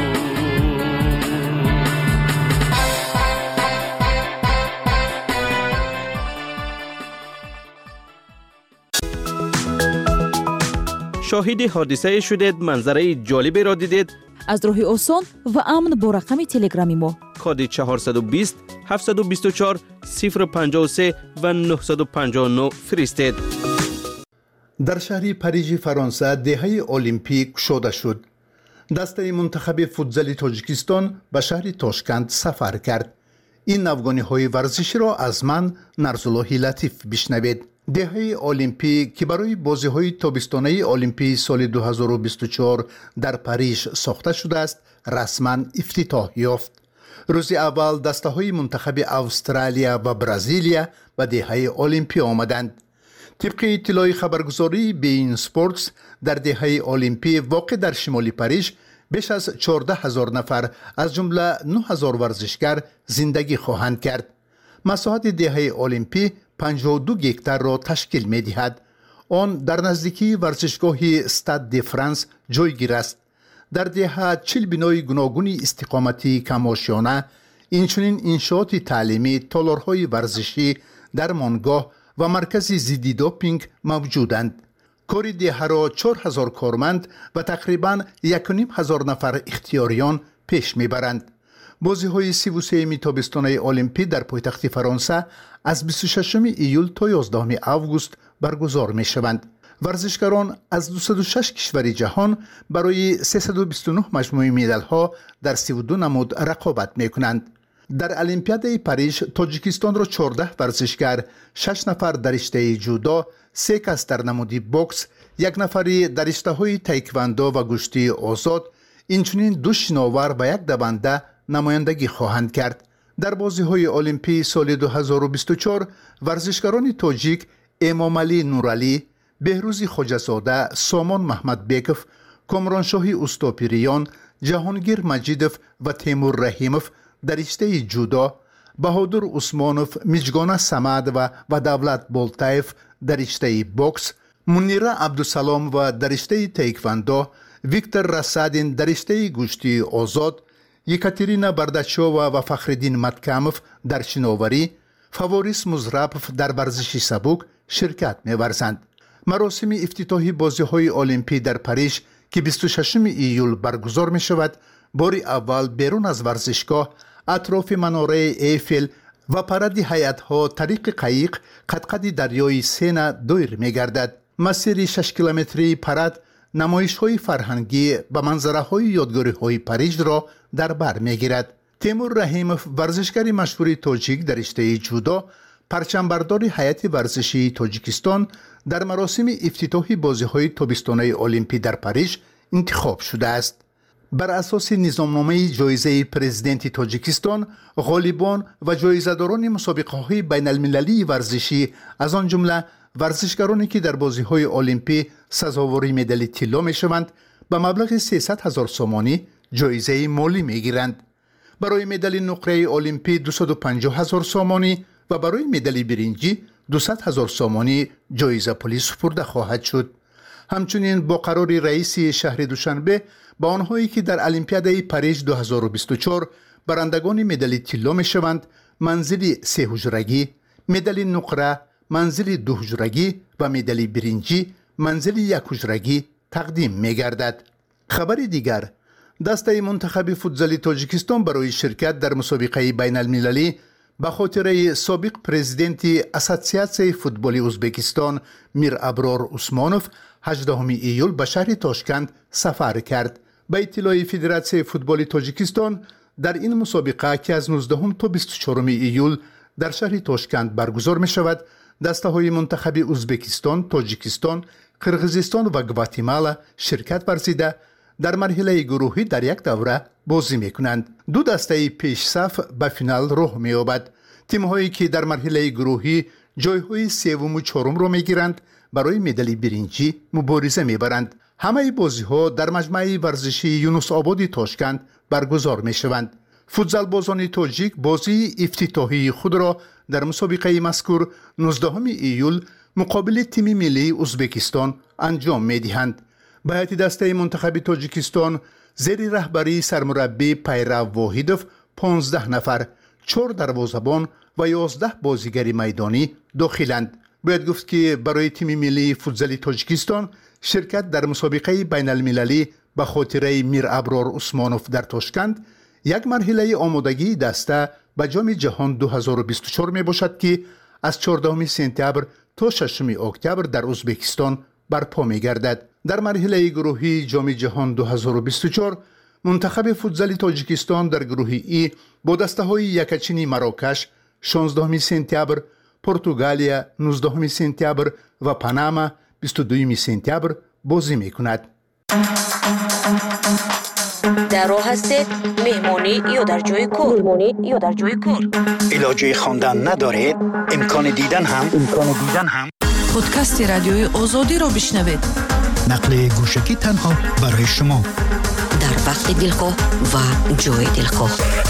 شاهد حادثه شدید، منظره جالبی را دیدید؟ از راه آسان و امن با رقم تلگرامی ما کد چهارصد و بیست هفتصد و بیست و چهار صفر پنجاه و سه و نهصد و پنجاه و نه فرستید. در شهر پاریژ فرانسه دهه المپیک گشوده شد. دسته منتخب فوتزال تاجیکستان به شهر تاشکند سفر کرد. این نوگانی‌های ورزشی را از من نرزالله لطیف بشنوید. دهه المپیک که برای بازی‌های تابستانه المپیک سال دو هزار و بیست و چهار در پاریژ ساخته شده است، رسما افتتاح یافت. روز اول دسته‌های منتخب استرالیا و برزیلیا به دهه المپیک آمدند. طبق اطلاع خبرگزاری بین اسپورتس در دهه المپیک واقع در شمال پاریژ بیش از چهارده هزار نفر از جمله نه هزار ورزشگر زندگی خواهند کرد. مساحت دهه المپیک پنجاه و دو گکتار را تشکیل می دهد. آن در نزدیکی ورزشگاه استاد دی فرانس جایگیر است. در دهه چهل بنای گوناگون استقامتی کماشیانه، اینچنین انشاءات تعلیمی، تالارهای ورزشی، درمانگاه و مرکز ضد دوپینگ موجودند. کار دهه را چهار هزار کارمند و تقریباً یک و نیم هزار نفر اختیاریان پیش میبرند. بازی های سی و سه تابستانه المپیک در پایتخت فرانسه از بیست و ششم ایول تا یازدهم آگوست برگزار می شوند. ورزشکاران از دویست و شش کشور جهان برای سیصد و بیست و نه مجموعه مدال ها در سی و دو نمود رقابت می کنند. در المپیاد پاریژ تاجیکستان را چهارده ورزشکار، شش نفر در رشته جودو، سه کس در نمود بوکس، یک نفری در رشته‌های تایکواندو و گشتی آزاد، اینچنین دو شناور و یک دونده نمایندگی خواهند کرد. در بازی‌های المپیک سال دو هزار و بیست و چهار ورزشکاران تاجیک امامعلی نورعلی، بهروز خواجه‌زاده، سامان محمد بیکوف، کامرانشاهی اوستاپیریان، جهانگیر مجیدوف و تیمور رحیموف در رشته جودو، بهادر عثمانوف، میجگانه سمد و و دولت بولتایف در رشته بوکس، منیره عبدالسلام و در رشته تایکواندو، ویکتور رسادین در رشته گوشتی آزاد، یکاترینا برداچووا و فخرالدین متکاموف در شناوری، فاوریس مزرابوف در ورزش سبک شرکت می‌ورزند. مراسم افتتاحی بازی‌های المپیک در پاریژ که بیست و ششم ایول برگزار می‌شود، باری اول بیرون از ورزشگاه اطراف مناره ایفل و پرد هیئت‌ها طریق قایق قد دریای سینا دور می‌گردد. مسیر شش کیلومتری پرد نمایش‌های فرهنگی و منظره‌های یادگاری‌های پاریژ را در بر می‌گیرد. تیمور رحیموف، ورزشکار مشهور تاجیک در رشته جودو، پرچمبردار هیئت ورزشی تاجیکستان در مراسم افتتاحی بازی‌های تابستانه المپیک در پاریژ انتخاب شده است. بر اساس نظامنامه جایزه پرزیدنت تاجیکستان، غالبان و جایزه‌داران مسابقه‌های بین‌المللی ورزشی از آن جمله ورزشکارانی که در بازی‌های المپیک سزاواری مدال طلا می‌شوند، به مبلغ سیصد هزار سومانی جایزه مالی می‌گیرند. برای مدال نقره المپیک دویست و پنجاه هزار سومانی و برای مدال برنجی دویست هزار سومانی جایزه پولی سپرده خواهد شد. همچنین با قرار رئیس شهر دوشنبه با آنهایی که در المپیاد پاریژ دو هزار و بیست و چهار برندگان مدال طلا می‌شوند، منزل سه حجرگی، مدال نقره، منزل دو حجرگی و مدال برنجی، منزل یک حجرگی تقدیم می‌گردد. خبر دیگر، دسته منتخب فوتزال تاجیکستان برای شرکت در مسابقه بین المللی به خاطر سابق پرزیدنت اساسیاسیون فوتبال ازبکستان میر ابرار عثمانوف هجدهم ایول به شهر تاشکند سفر کرد. به اطلاع فدراسیون فوتبال تاجیکستان، در این مسابقه که از نوزدهم تا بیست و چهارم ایول در شهر تاشکند برگزار می شود، دسته های منتخب ازبکستان، تاجیکستان، قرغیزستان و گواتیمالا شرکت ورزیده در مرحله گروهی در یک دوره بازی می کنند. دو دسته پیش صف به فینال راه می یابد. تیم هایی که در مرحله گروهی جای های سوم و چهارم را می گیرند برای مدال برنجی مبارزه می برند. همه بازی ها در مجمع ورزشی یونس آباد تاشکند برگزار می شوند. فوتزال بازان تاجیک بازی افتتاحی خود را در مسابقه مذکور نوزدهم ایول مقابل تیم ملی ازبکستان انجام می دهند. به هیئت دسته منتخب تاجیکستان زیر رهبری سرمربی پیرو واحدوف پانزده نفر، چهار دروازه‌بان و یازده بازیگر میدانی داخلند. باید گفت که برای تیم ملی فوتزال تاجیکستان شرکت در مسابقه بین المللی به خاطر میر ابرار عثمانوف در تاشکند یک مرحله آمادگی دسته به جام جهان دو هزار و بیست و چهار می باشد که از چهاردهم سپتامبر تا ششم اکتبر در ازبکستان برپا می گردد. در مرحله گروهی جام جهان دو هزار و بیست و چهار منتخب فوتزال تاجیکستان در گروه ای با دسته های یکچینی مراکش شانزدهم سپتامبر، پرتغالیا نوزدهم سپتامبر و پاناما بیست و دوم سپتامبر بازی می کند. در راه هستید مهمانی یا در جای کار مهمانی یا در جای کار علاجه خواندن ندارید امکان دیدن هم امکان دیدن هم پادکست رادیوی آزادی را بشنوید. نقل گوشکی تنها برای شما در وقت دلخواه و جای دلخواه.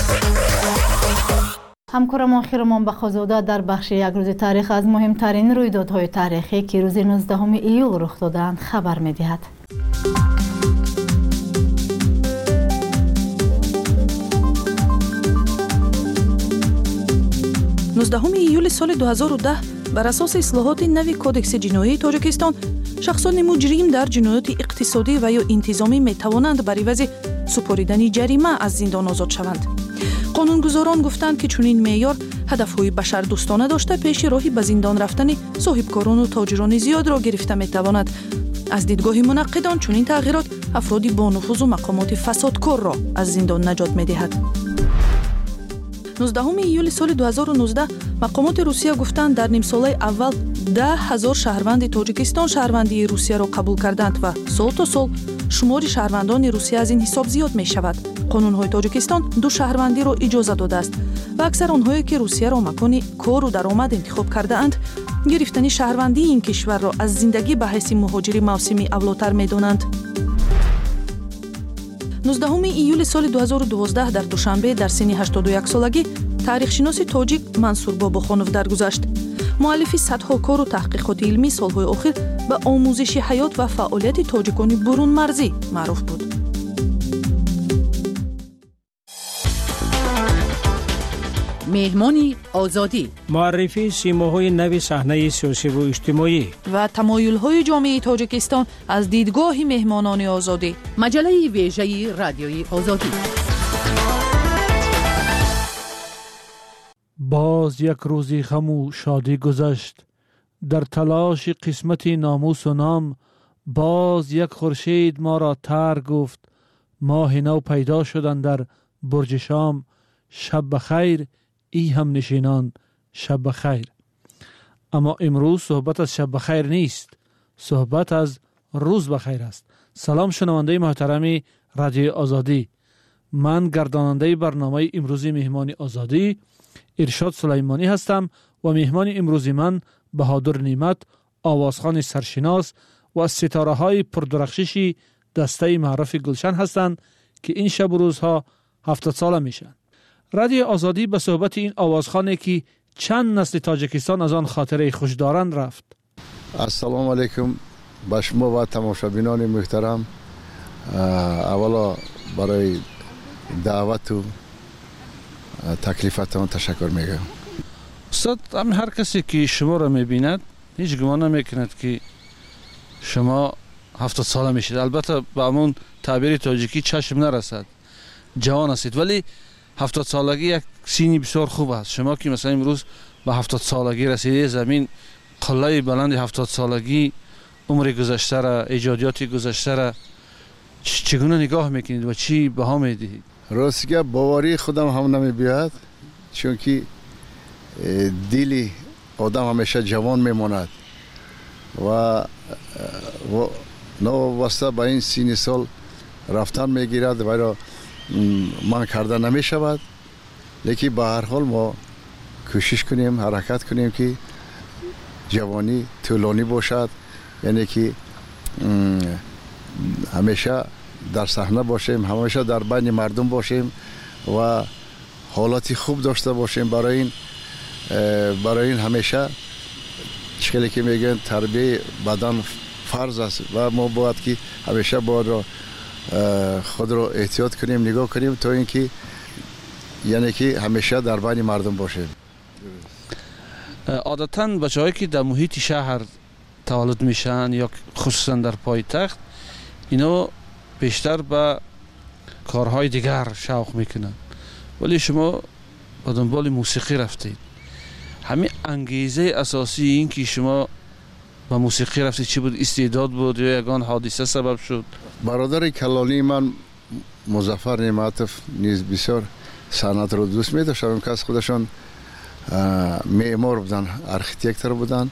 همکارمان خیرمان بخازاده در بخش یک روز تاریخ از مهمترین رویدادهای تاریخی که روز نوزدهم ایول رخ دادند خبر می‌دهد. نوزدهم ایول سال دو هزار و ده بر اساس اصلاحات نوی کودکس جنایی تاجیکستان شخصان مجرم در جنایات اقتصادی و یا انتظامی می توانند بر عوض سپردن جریمه از زندان آزاد شوند. قانونگذاران گفتند که چنین معیار هدفهای بشردوستانه داشته پیش راهی به زندان رفتن صاحبکاران و تاجران زیاد را گرفته می تواند. از دیدگاه منقدان چنین تغییرات افرادی با نفوذ و مقامات فسادکار را از زندان نجات می دهد. نوزدهم ایول سال دو هزار و نوزده مقامات روسیه گفتند در نیم ساله اول ده هزار شهروند تاجیکستان شهروندی روسیه را قبول کردند و سال تا سال شمار شهروندان روسیه از این حساب زیاد می شود. قانون‌های تاجیکستان دو شهروندی را اجازه داده است و اکثر آنهایی که روسیه را مکان کار و درآمد انتخاب کرده اند گرفتن شهروندی این کشور را از زندگی به حیث مهاجر موسمی اولاتر می دانند. نوزدهم ایول سال دو هزار و دوازده در دوشنبه در سن هشتاد و یک سالگی تاریخشناس تاجیک منصور باباخانوف درگذشت. مؤلف صدها کار و تحقیقات علمی سالهای اخیر به آموزش حیات و فعالیت تاجیکان برون مرزی معروف بود. مهمانی آزادی، معرفی سیماهای نو صحنه سیاسی و اجتماعی و تمایل‌های جامعه تاجیکستان از دیدگاه مهمانان آزادی. مجله ویژه رادیوی آزادی. باز یک روزی غم و شادی گذشت، در تلاش قسمت ناموس و نام. باز یک خورشید ما را تر گفت، ماه نو پیدا شدن در برج شام. شب بخیر ای هم نشینان، شب بخیر. اما امروز صحبت از شب بخیر نیست، صحبت از روز بخیر است. سلام شنونده محترم رادیو آزادی، من گرداننده برنامه امروزی مهمانی آزادی ارشاد سلیمانی هستم و مهمان امروزی من بهادر نعمت، آوازخوان سرشناس و ستاره های پردرخششی دسته معرف گلشن هستند که این شب و روزها هفتاد ساله میشن. رادیو آزادی به صحبت این آوازخوانی که چند نسل تاجیکستان از آن خاطره خوش دارند رفت. السلام علیکم به شما و تماشابینان محترم. اولا برای دعوت و تکلیفتان تشکر میگم. استاد، هم هر کسی که شما را میبیند هیچ گمان نمیکند که شما هفتاد ساله میشید. البته به همون تعبیر تاجیکی چشم نرسد، جوان هستید، ولی هفتاد سالگی یک سینی بسیار خوب است. شما که مثلا امروز به هفتاد سالگی رسیده، زمین قله بلند هفتاد سالگی، عمر گذشته را، ایجادیات گذشته را چگونه نگاه میکنید و چی بها میدهید؟ راستگه باوری خودم هم نمی بیاد، چون که دلی آدم همیشه جوان میماند و نوابسته به این سین سال رفتن میگیرد و را من کرده نمی شود. لیکن به هر حال ما کوشش کنیم، حرکت کنیم که جوانی طولانی باشد، یعنی که همیشه در صحنه باشیم، همیشه در بین مردم باشیم و حالاتی خوب داشته باشیم. برای این برای این همیشه چیزی که میگن تربیت بدن فرض است و ما باید که همیشه باید را خود را احتیاط کنیم، نگاه کنیم تا اینکه یعنی که همیشه در بین مردم باشیم. عادتاً بچه‌هایی که در محیط شهر تولد میشن یا خصوصا در پایتخت، اینا بیشتر به کارهای دیگر شوق میکنن، ولی شما به دنبال موسیقی رفتید. همین انگیزه اساسی این که شما به موسیقی رفتید چی بود؟ استعداد بود یا یگان حادثه سبب شد؟ برادر کلانی من مظفر نعمتов نیز بسیار صنعت رو دوست می داشتن، که از خودشان معمار بودن، آرکیتکتور بودن.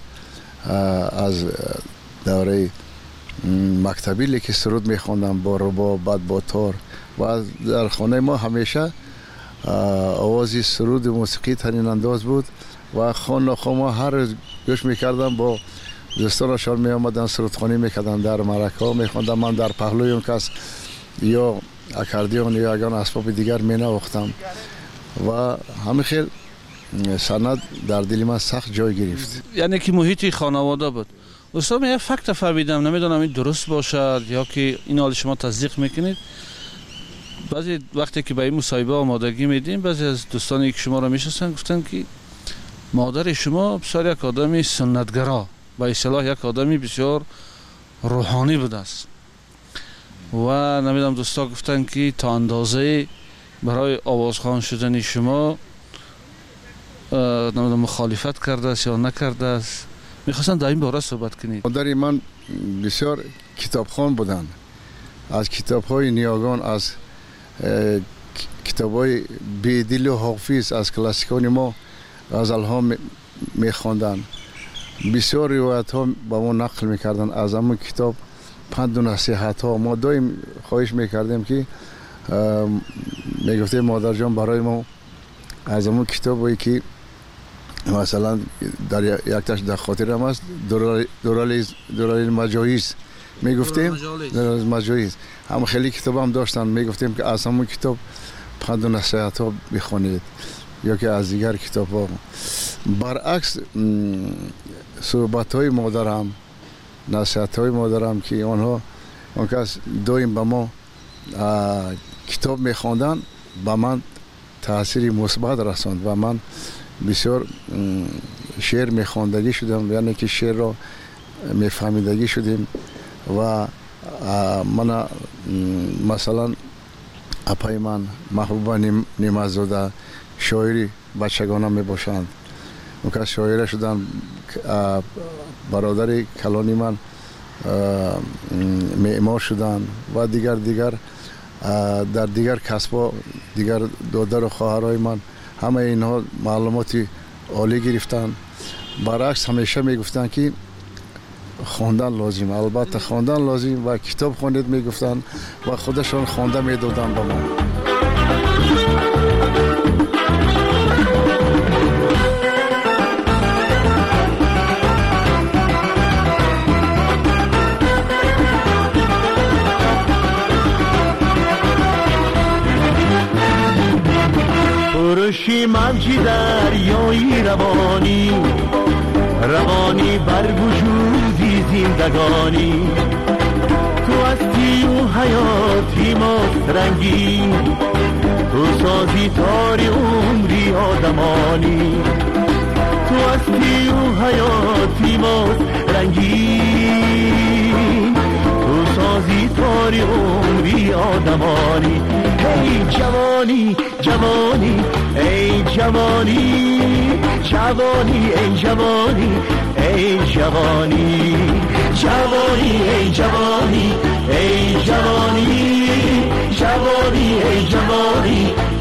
از دوره مکتبی که سرود می خوندن با رباب، بعد با تار، و در خانه ما همیشه آوازی سرود موسیقی ترین انداز بود و خان نخواه ما هر روز گوش میکردم. با دوستانشان می آمدن سرودخوانی میکردن، در مرکه ها میخوندم. من در پهلوی اون کس یا اکاردیون یا اگان اسباب دیگر می نواختم و همه خیل سند در دل من سخت جای گرفت. یعنی که محیط خانواده بود. استاد من یک فکت فهمیدم، نمیدونم این درست باشد یا که این حال شما تصدیق میکنید. بعضی وقتی که به این مصاحبه آمادگی میدیم، بعضی از دوستانی که شما را میشناسن گفتن که مادر شما بسیار یک آدمی سنتگرا، به اصطلاح یک آدمی بسیار روحانی بوده است و نمیدونم دوستا گفتن که تا اندازه برای آوازخوان شدن شما نمیدونم مخالفت کرده است یا نکرده است. میخواستم در این باره صحبت کنید. مادر من بسیار کتابخوان بودن، از کتاب‌های نیاگان، از کتاب‌های بیدل و حافظ، از کلاسیکان ما غزل‌ها می‌خواندن. بسیار روایت‌ها با ما نقل می‌کردن از همون کتاب، پند و نصیحت‌ها. ما دائم خواهش می‌کردیم که میگفتیم مادر جان برای ما از همون کتابی که مثلا در یک تاش در خاطرم است، دورال مجایز میگفتیم، دورال مجایز هم خیلی کتاب هم داشتن، میگفتیم که از همون کتاب پند و نصیحت ها بخونید یا که از دیگر کتاب ها. برعکس صحبت های مادرم، نصیحت های مادرم که آنها اون کس دائم به ما کتاب میخواندن، به من تاثیر مثبت رساند و من بسیار شعر میخواندگی شدم، یعنی که شعر را میفهمیدگی شدیم و من مثلا اپای من محبوبه نیمزاده شاعری بچگانه میباشند، اون که شاعره شدن. برادر کلانی من معمار شدن و دیگر دیگر در دیگر کسبا، دیگر دادر و خواهرای من همه اینها معلوماتی عالی گرفتن. برعکس همیشه میگفتن که خواندن لازم، البته خواندن لازم و کتاب خوانید میگفتن و خودشان خوانده میدادن به ما. پرشی موجی دریایی روانی، روانی بر وجودی زندگانی. تو هستی و حیاتی ماست رنگین، تو سازی تاری عمری آدمانی. تو هستی و حیاتی ماست رنگین، تو سازی تاری عمری آدمانی. ای جوانی جوانی ای جوانی جوانی ای جوانی ای جوانی جوانی ای جوانی ای جوانی جوانی ای جوانی